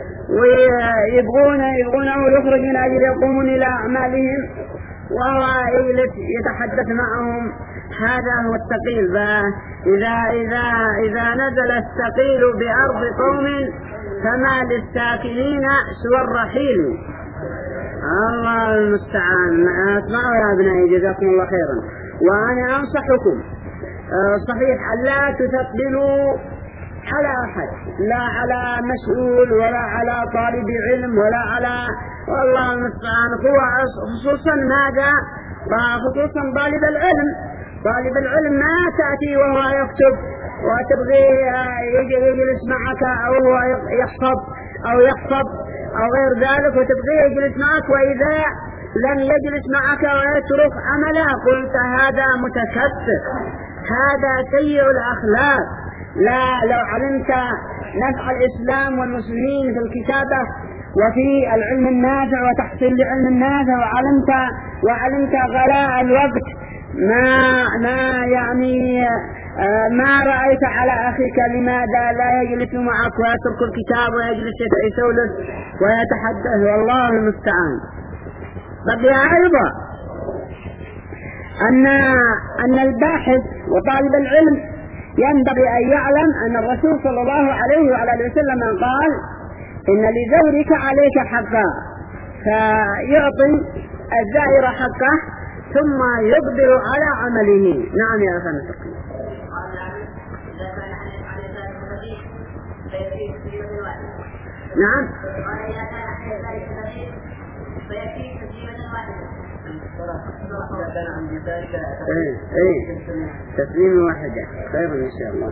ويبغونه يخرج من أجل يقومون إلى أعمالهم وهو يجلس يتحدث معهم. هذا هو الثقيل. إذا نزل الثقيل بأرض قوم فما للساكنين سوى الرحيل. الله المستعان. اسمعوا يا ابنائي جزاكم الله خيرا. وأنا أنصحكم صحيح ألا تثقلوا على أحد، لا على مسؤول ولا على طالب علم ولا على والله المستعان. هو خصوصا ماذا؟ خصوصا طالب العلم ما تأتي وهو يكتب وتبغي يجلس معك أو هو يحفظ أو غير ذلك وتبغي يجلس معك، وإذا لم يجلس معك ويترك عمله قلت هذا متكبر، هذا سيء الأخلاق. لا، لو علمت نفع الإسلام والمسلمين في الكتابة وفي العلم النافع وتحصيل العلم النافع وعلمت غلاء الوقت ما رأيت على أخيك لماذا لا يجلس معك ويترك الكتاب ويجلس يسولف ويتحدث. والله المستعان. طب يا أيضا أن الباحث وطالب العلم ينبغي أن يعلم أن الرسول صلى الله عليه وعلى آله وسلم قال إن لزورك عليك حقا، فيعطي الزائر حقه ثم يقدر على عمله. نعم يا أخي نسقي. نعم فيكفي تسليمة واحدة. كان عندي ذلك تسليمة واحدة خير إن شاء الله.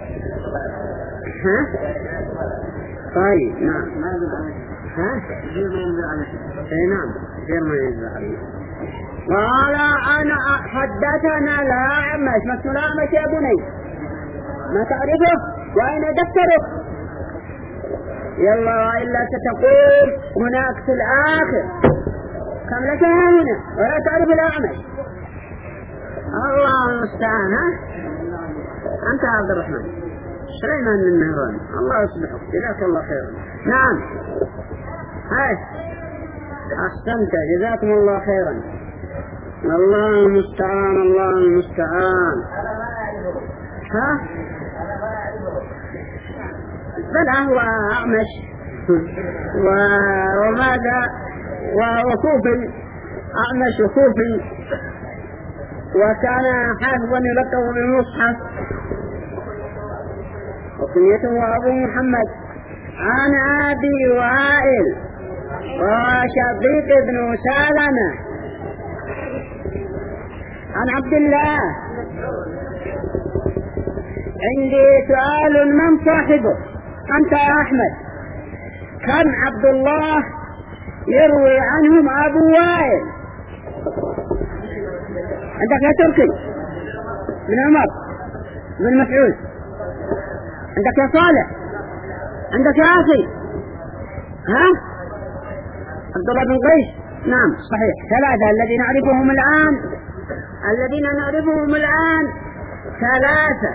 ها؟ طيب نعم. ها؟ غير ما ينزل عليه. نعم غير ما ينزل عليه. قال أنا حدثنا الأعمش. ما اسمه الأعمش يا بني؟ ما تعرفه؟ وأين دفترك؟ يلا وإلا ستقول هناك في الآخر كم لك هنا ولا تعرف الأعمش. الله المستعان. ها أنت عبد الرحمن سليمان من مهران. الله يصلحك جزاك الله خيرا. نعم هاي أحسنت جزاكم الله خيرا. الله المستعان الله المستعان. ها بل هو أعمش وماذا وكوفي أعمش وكوفي وكان حافظا يلقب بالمصحف وكنيته أبو محمد. عن أبي وائل وشقيق بن سالمة عن عبد الله. عندي سؤال من صاحبه أنت يا أحمد؟ كم عبد الله يروي عنهم أبو وائل؟ عندك يا تركي من عمر من مسعود. عندك يا صالح. عندك يا عاصي. ها عبد الله بن قيس. نعم صحيح ثلاثة الذين نعرفهم الآن ثلاثة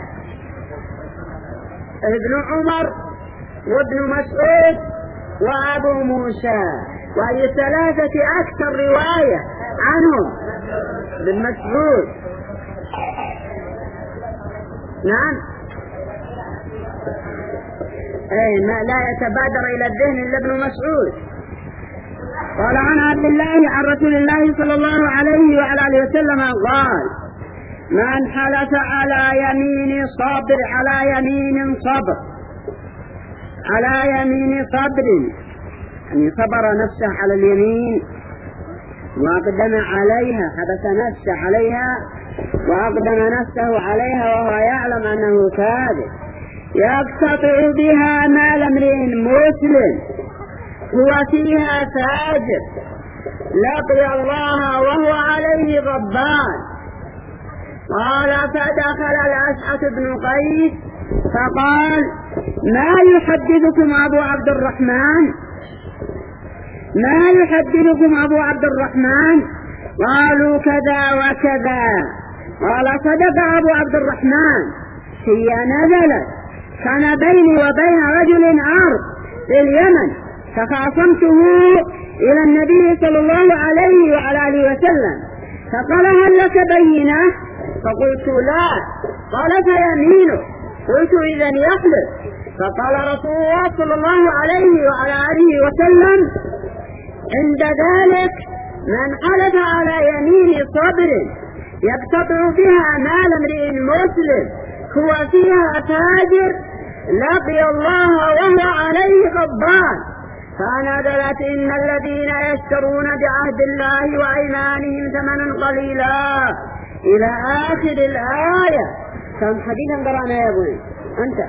ابن عمر وابن مسعود وأبو موسى. وهي الثلاثة أكثر رواية عنهم ابن مسعود. نعم ما لا يتبادر إلى الذهن إلا ابن مسعود. قال عن عبد الله عن رسول الله صلى الله عليه وعلى آله وسلم قال من حلف على يمين صبر على يمين صبر يعني صبر نفسه على اليمين وأقدم عليها حبس نفسه عليها وأقدم نفسه عليها وهو يعلم أنه كاذب يقتطع بها مال امرئ مسلم هو فيها فاجر لقي الله وهو عليه غضبان. قال فدخل الأشعث بن قيس فقال ما يحدثكم أبو عبد الرحمن؟ قالوا كذا وكذا. قال صدق أبو عبد الرحمن هي نزلت كان بيني وبين رجل أرض في اليمن فخاصمته إلى النبي صلى الله عليه وعلى آله وسلم فقال هل لك بينة؟ فقلت لا. قال فيمينه. قلت إذن يحلف. فقال رسول الله صلى الله عليه وعلى آله وسلم عند ذلك من حلف على يمين صبر يقتطع بها مال امرئ مسلم هو فيها فاجر لقي الله وهو عليه غضبان. فنزلت إن الذين يشترون بعهد الله وأيمانهم ثمنا قليلا إلى آخر الآية. كم حديثا قرأنا يا ابني أنت؟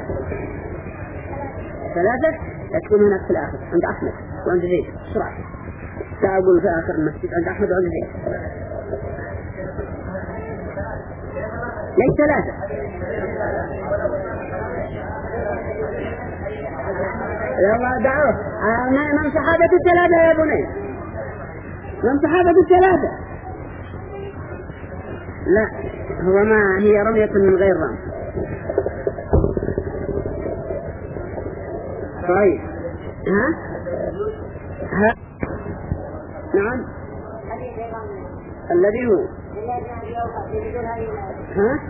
ثلاثة تكون هناك في الآخر عند أحمد وعند زيد. بسرعة لا أقول في آخر المسجد عند أحمد وعند زيد. ليش ثلاثة؟ يلا دعوه من صحابة الثلاثة يا بني؟ من صحابة الثلاثة؟ لا هو ما هي رمية من غير رمي. طيب ها نعم الذي هو ها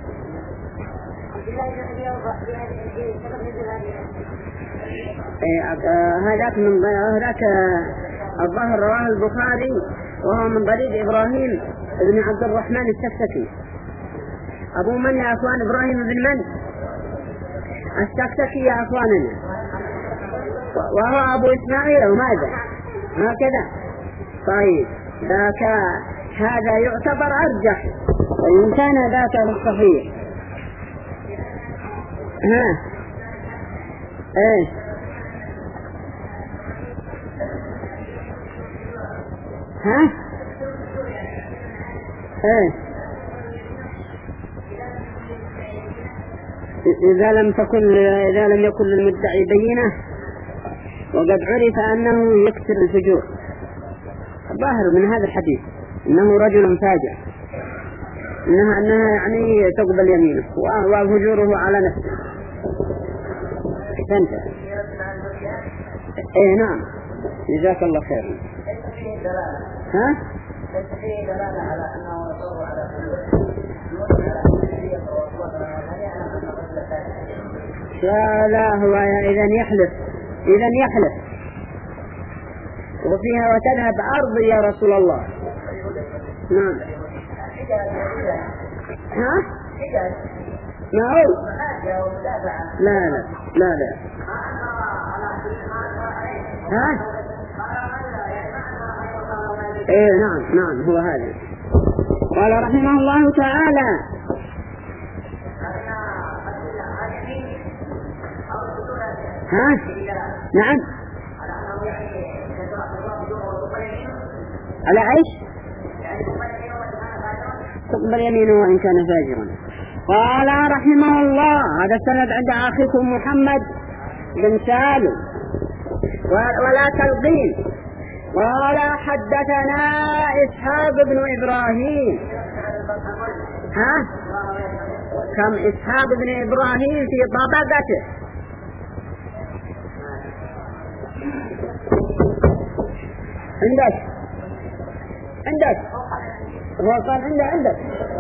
هذاك الظاهر رواه البخاري وهو من طريق إبراهيم بن عبد الرحمن السكسكي. أبو من يا أخوان؟ إبراهيم بن من السكسكي يا أخواننا، وهو أبو إسماعيل وماذا هكذا. طيب ذاك هذا يعتبر أرجح وإن كان ذاك الصحيح. ايه ايه إذا لم يكن للمدعي بينة وقد عرف أنه يكثر الفجور. الظاهر من هذا الحديث إنه رجل فاجر، أنها يعني تقبل يمينه وفجوره على نفسه. فانت ايه نعم جزاك الله خير. فيه دلالة على أنه يصور على لا هو إذن يحلف وفيها وتذهب أرضي يا رسول الله. نعم ما هو لا ايه نعم هو هذا. قال رحمه الله تعالى نعم على عيش تقبل يمينه وإن كان فاجرا. قال رحمه الله هذا السند عند أخيكم محمد بن سالم ولا تلقين. قال حدثنا إسحاق بن إبراهيم كم إسحاق بن إبراهيم في طبقته عندك هو قال عندك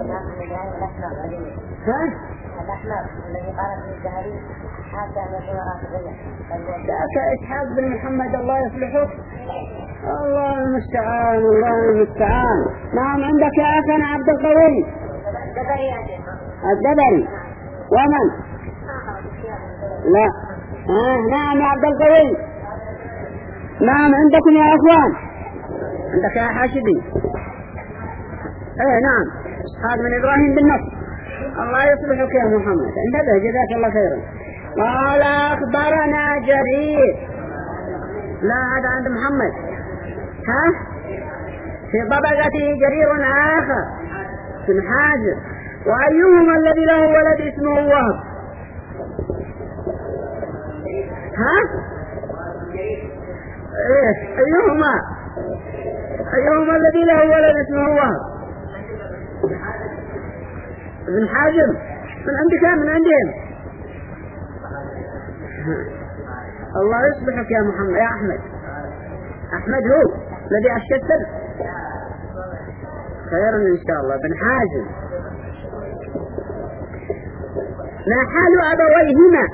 الأحمد الذي قال في الجهري حتى أن يكون رافضيا. ذاك إسحاق بن محمد الله يصلحه. الله المستعان. نعم عندك يا أخنا عبد القوي الدبري ومن لا نعم يا عبد القوي. نعم عندكم يا أخوان عندك يا حاشدي. نعم إسحاق بن إبراهيم بالنص. الله يصلحك يا محمد. انتبه جزاك الله خيرا. قال أخبرنا جرير. لا هذا عند محمد في طبقته جرير آخر بن حاجر. وأيهما الذي له ولد اسمه وهب أيهما الذي له ولد اسمه وهب ابن حاجم من عندك من عندهم. الله يصلحك يا محمد يا أحمد هو الذي أشكتر خيرا إن شاء الله. بن حاجم ما حال أبويهما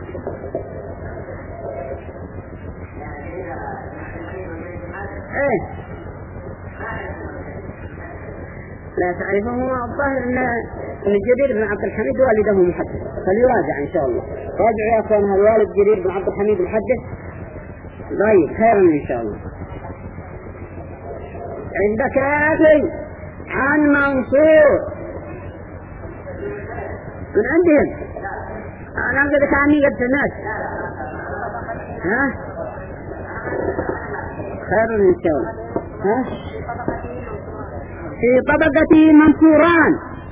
لا تعرفهما. الظاهر أن جرير بن عبد الحميد والده محدث فليراجع إن شاء الله. راجع يا أخوان الوالد جرير بن عبد الحميد محدث. طيب خيرا إن شاء الله. عندك آخي عن منصور من عندهم. أنا أقول لك عني قد الناس خيرا إن شاء الله. في طبقة منصوران.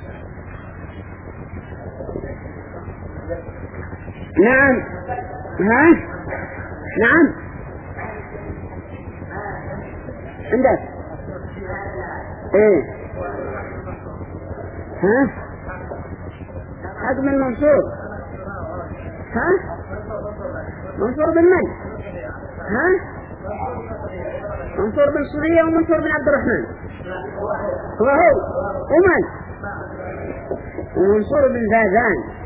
نعم نعم عندك حق من منصور منصور بن من منصور بن سوريا ومنصور بن عبد الرحمن هو ومن ومنصور بن زازان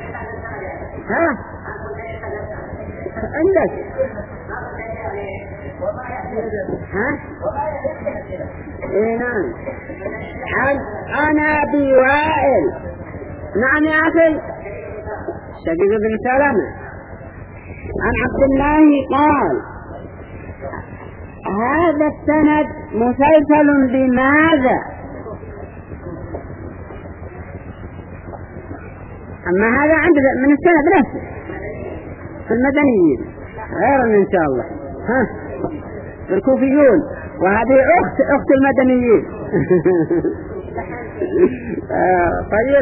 عندك نعم عن أبي وائل. نعم يا أخي شقيق بن سلمة عن عبد الله قال هذا السند مسلسل بماذا؟ أما هذا عندنا من السند نفسه في المدنيين غير إن شاء الله. ها الكوفيون، وهذه أخت المدنيين. طيب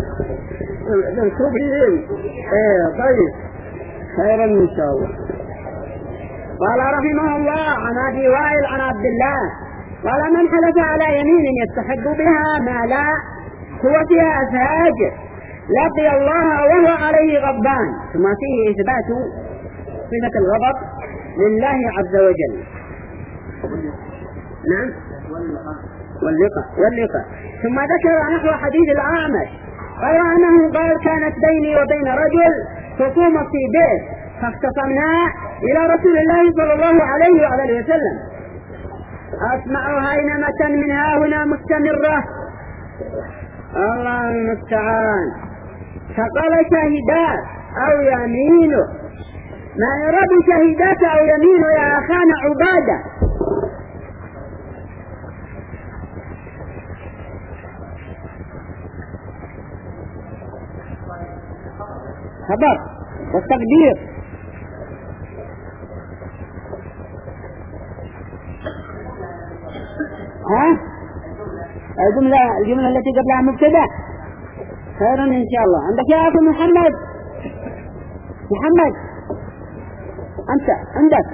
الكوفيين طيب خيرا إن شاء الله. قال رحمه الله عن أبي وائل عن عبد الله قال من حلف على يمين يستحق بها ما لا هو فيها فاجر لقي الله وهو عليه غضبان. ثم فيه إثبات صفة الغضب لله عز وجل. نعم واللقاء. ثم ذكر نحو حديث الأعمش غير أنه قال كانت بيني وبين رجل خصومة في بيت فاختصمنا إلى رسول الله صلى الله عليه وعلى وسلم أسمع هينمة من هنا مستمرة الله المستعان فقال شهدات أو يمينه ما يرى بشهدات أو يمينه يا أخانا عبادة. خبر والتقدير ها الجملة التي قبلها مبتدأ خيرا إن شاء الله. عندك يا أخي محمد أنت عندك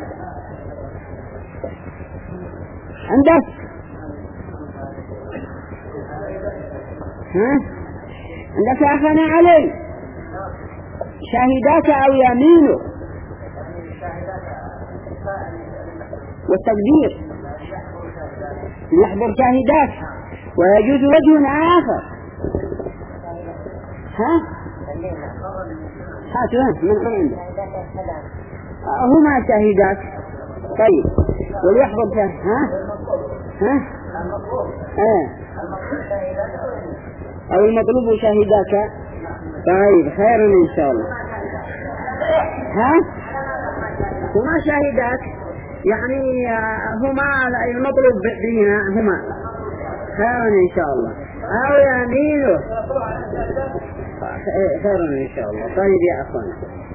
ها عندك يا أخنا علي شاهدات أو يمينه والتقدير يحضر شاهدات ويجوز وجه آخر. ها هاتوا من عنده هما شاهدات. طيب وليحضر شاهد أو المطلوب شاهدات. طيب خير إن شاء الله. هما شاهدات يعني هما المطلوب بهما هما خير إن شاء الله أو يمينه خير إن شاء الله. طيب يا أخوان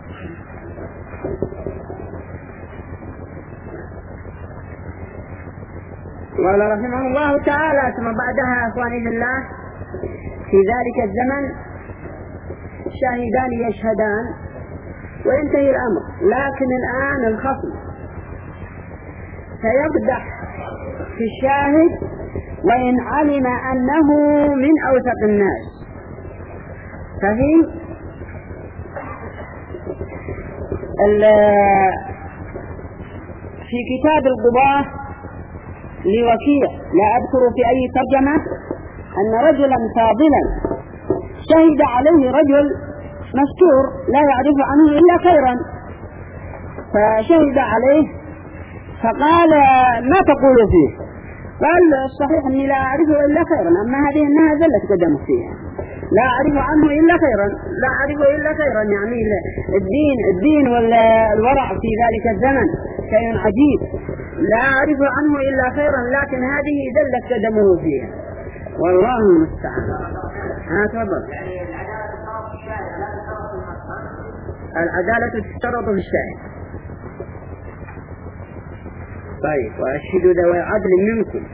قال رحمه الله تعالى ثم بعدها أخواني بالله في ذلك الزمن شاهدان يشهدان وينتهي الأمر. لكن الآن الخصم سيقدح في الشاهد وإن علم أنه من أوثق الناس. ففي كتاب القضاة لوكيع لا أذكر في أي ترجمة أن رجلا فاضلا شهد عليه رجل مستور لا يعرف عنه إلا خيرا فشهد عليه فقال ما تقول فيه؟ قال الصحيح أني لا أعرفه إلا خيرا أما هذه أنها زلت قدمه فيها لا أعرف عنه إلا خيرا يعني الدين والورع في ذلك الزمن شيء عجيب لا أعرف عنه إلا خيرا لكن هذه زلت قدمه فيها والله المستعان. تفضل. العدالة تشترط في الشاهد. طيب وأشهدوا ذوي عدل منكم.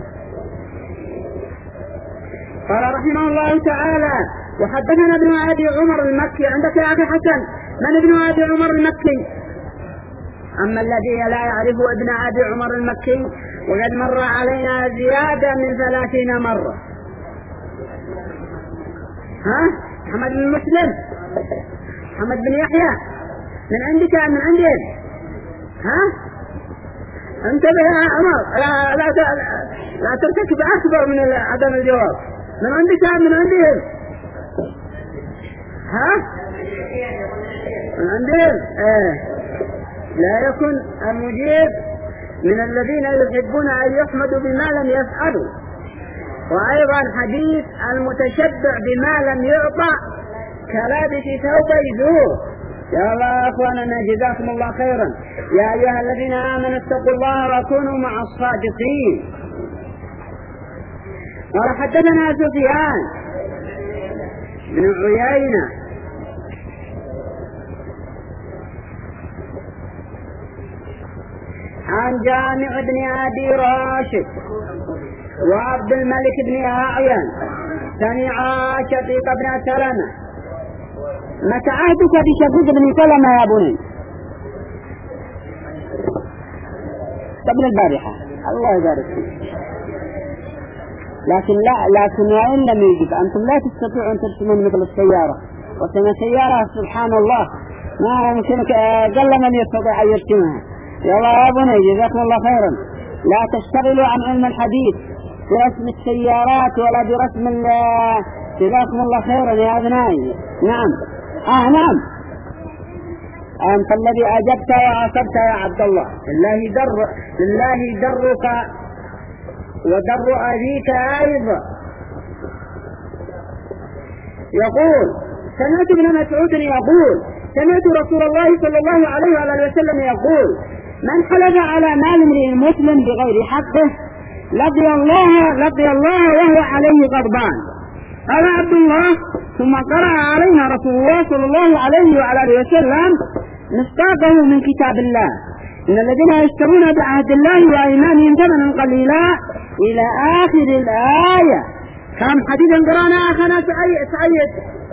قال رحمه الله تعالى وحدثنا ابن أبي عمر المكي. عندك يا أخي حسن من ابن أبي عمر المكي؟ أما الذي لا يعرف ابن أبي عمر المكي وقد مر علينا زيادة من 30 مرة. محمد بن مسلم محمد بن يحيى من عندك من عندهم. انتبه يا عمر لا ترتكب أكبر من عدم الجواب. من عندك من عندهم من عندهم لا يكن المجيب من الذين يحبون أن يحمدوا بما لم يفعلوا. وأيضا حديث المتشبع بما لم يعطى كلابس ثوب يزور يا الله يا أخواننا جزاكم الله خيرا. يا أيها الذين آمنوا اتقوا الله وكونوا مع الصادقين. قال حدثنا سفيان بن عيينة عن جامع بن أبي راشد وعبد الملك بن أعين سمع شقيق بن سلمة. متى عهدك بشقيق بن سلمة يا بني؟ قبل البارحة. الله يبارك فيك. لكن وإن لم يجب أنتم لا تستطيعوا أن ترسمون مثل السيارة، وكما سيارة سبحان الله ما يمكنك قل من يستطيع أن يرسمها. يا الله يا بني جزاكم الله خيرا، لا تشتغلوا عن علم الحديث برسم السيارات ولا برسم جزاكم الله خيرا يا أبنائي. نعم نعم أنت الذي أجبت وعصبت يا عبد الله. لله درك ودر أبيك أيضا. يقول سمعت ابن مسعود يقول سمعت رسول الله صلى الله عليه وآله وسلم يقول من حلف على مال امرئ مسلم بغير حقه لقي الله وهو عليه غضبان. قال عبد الله ثم قرأ علينا رسول الله صلى الله عليه وآله وسلم مصداقه من كتاب الله إن الذين يشترون بعهد الله وأيمانهم ثمنا قليلا إلى آخر الآية. كم حديثا قرأنا أخنا سعيد؟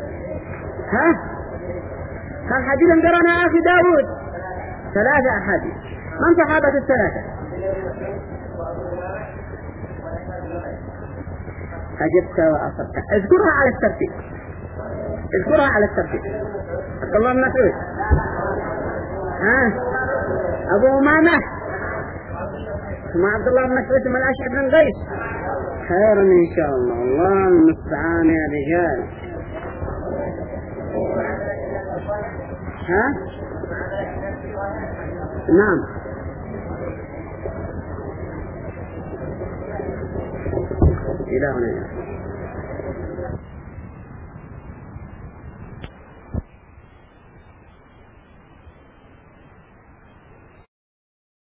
كم حديثا قرأنا أخي داود؟ 3 أحاديث. من صحابة ال3؟ أجبت وأصبت. اذكرها على الترتيب. عبد الله بن مسعود، أبو أمامة، ثم عبد الله بن مسعود، ثم الأشعث بن قيس. خيرا إن شاء الله. الله المستعان يا رجال. نعم. إلى هنا.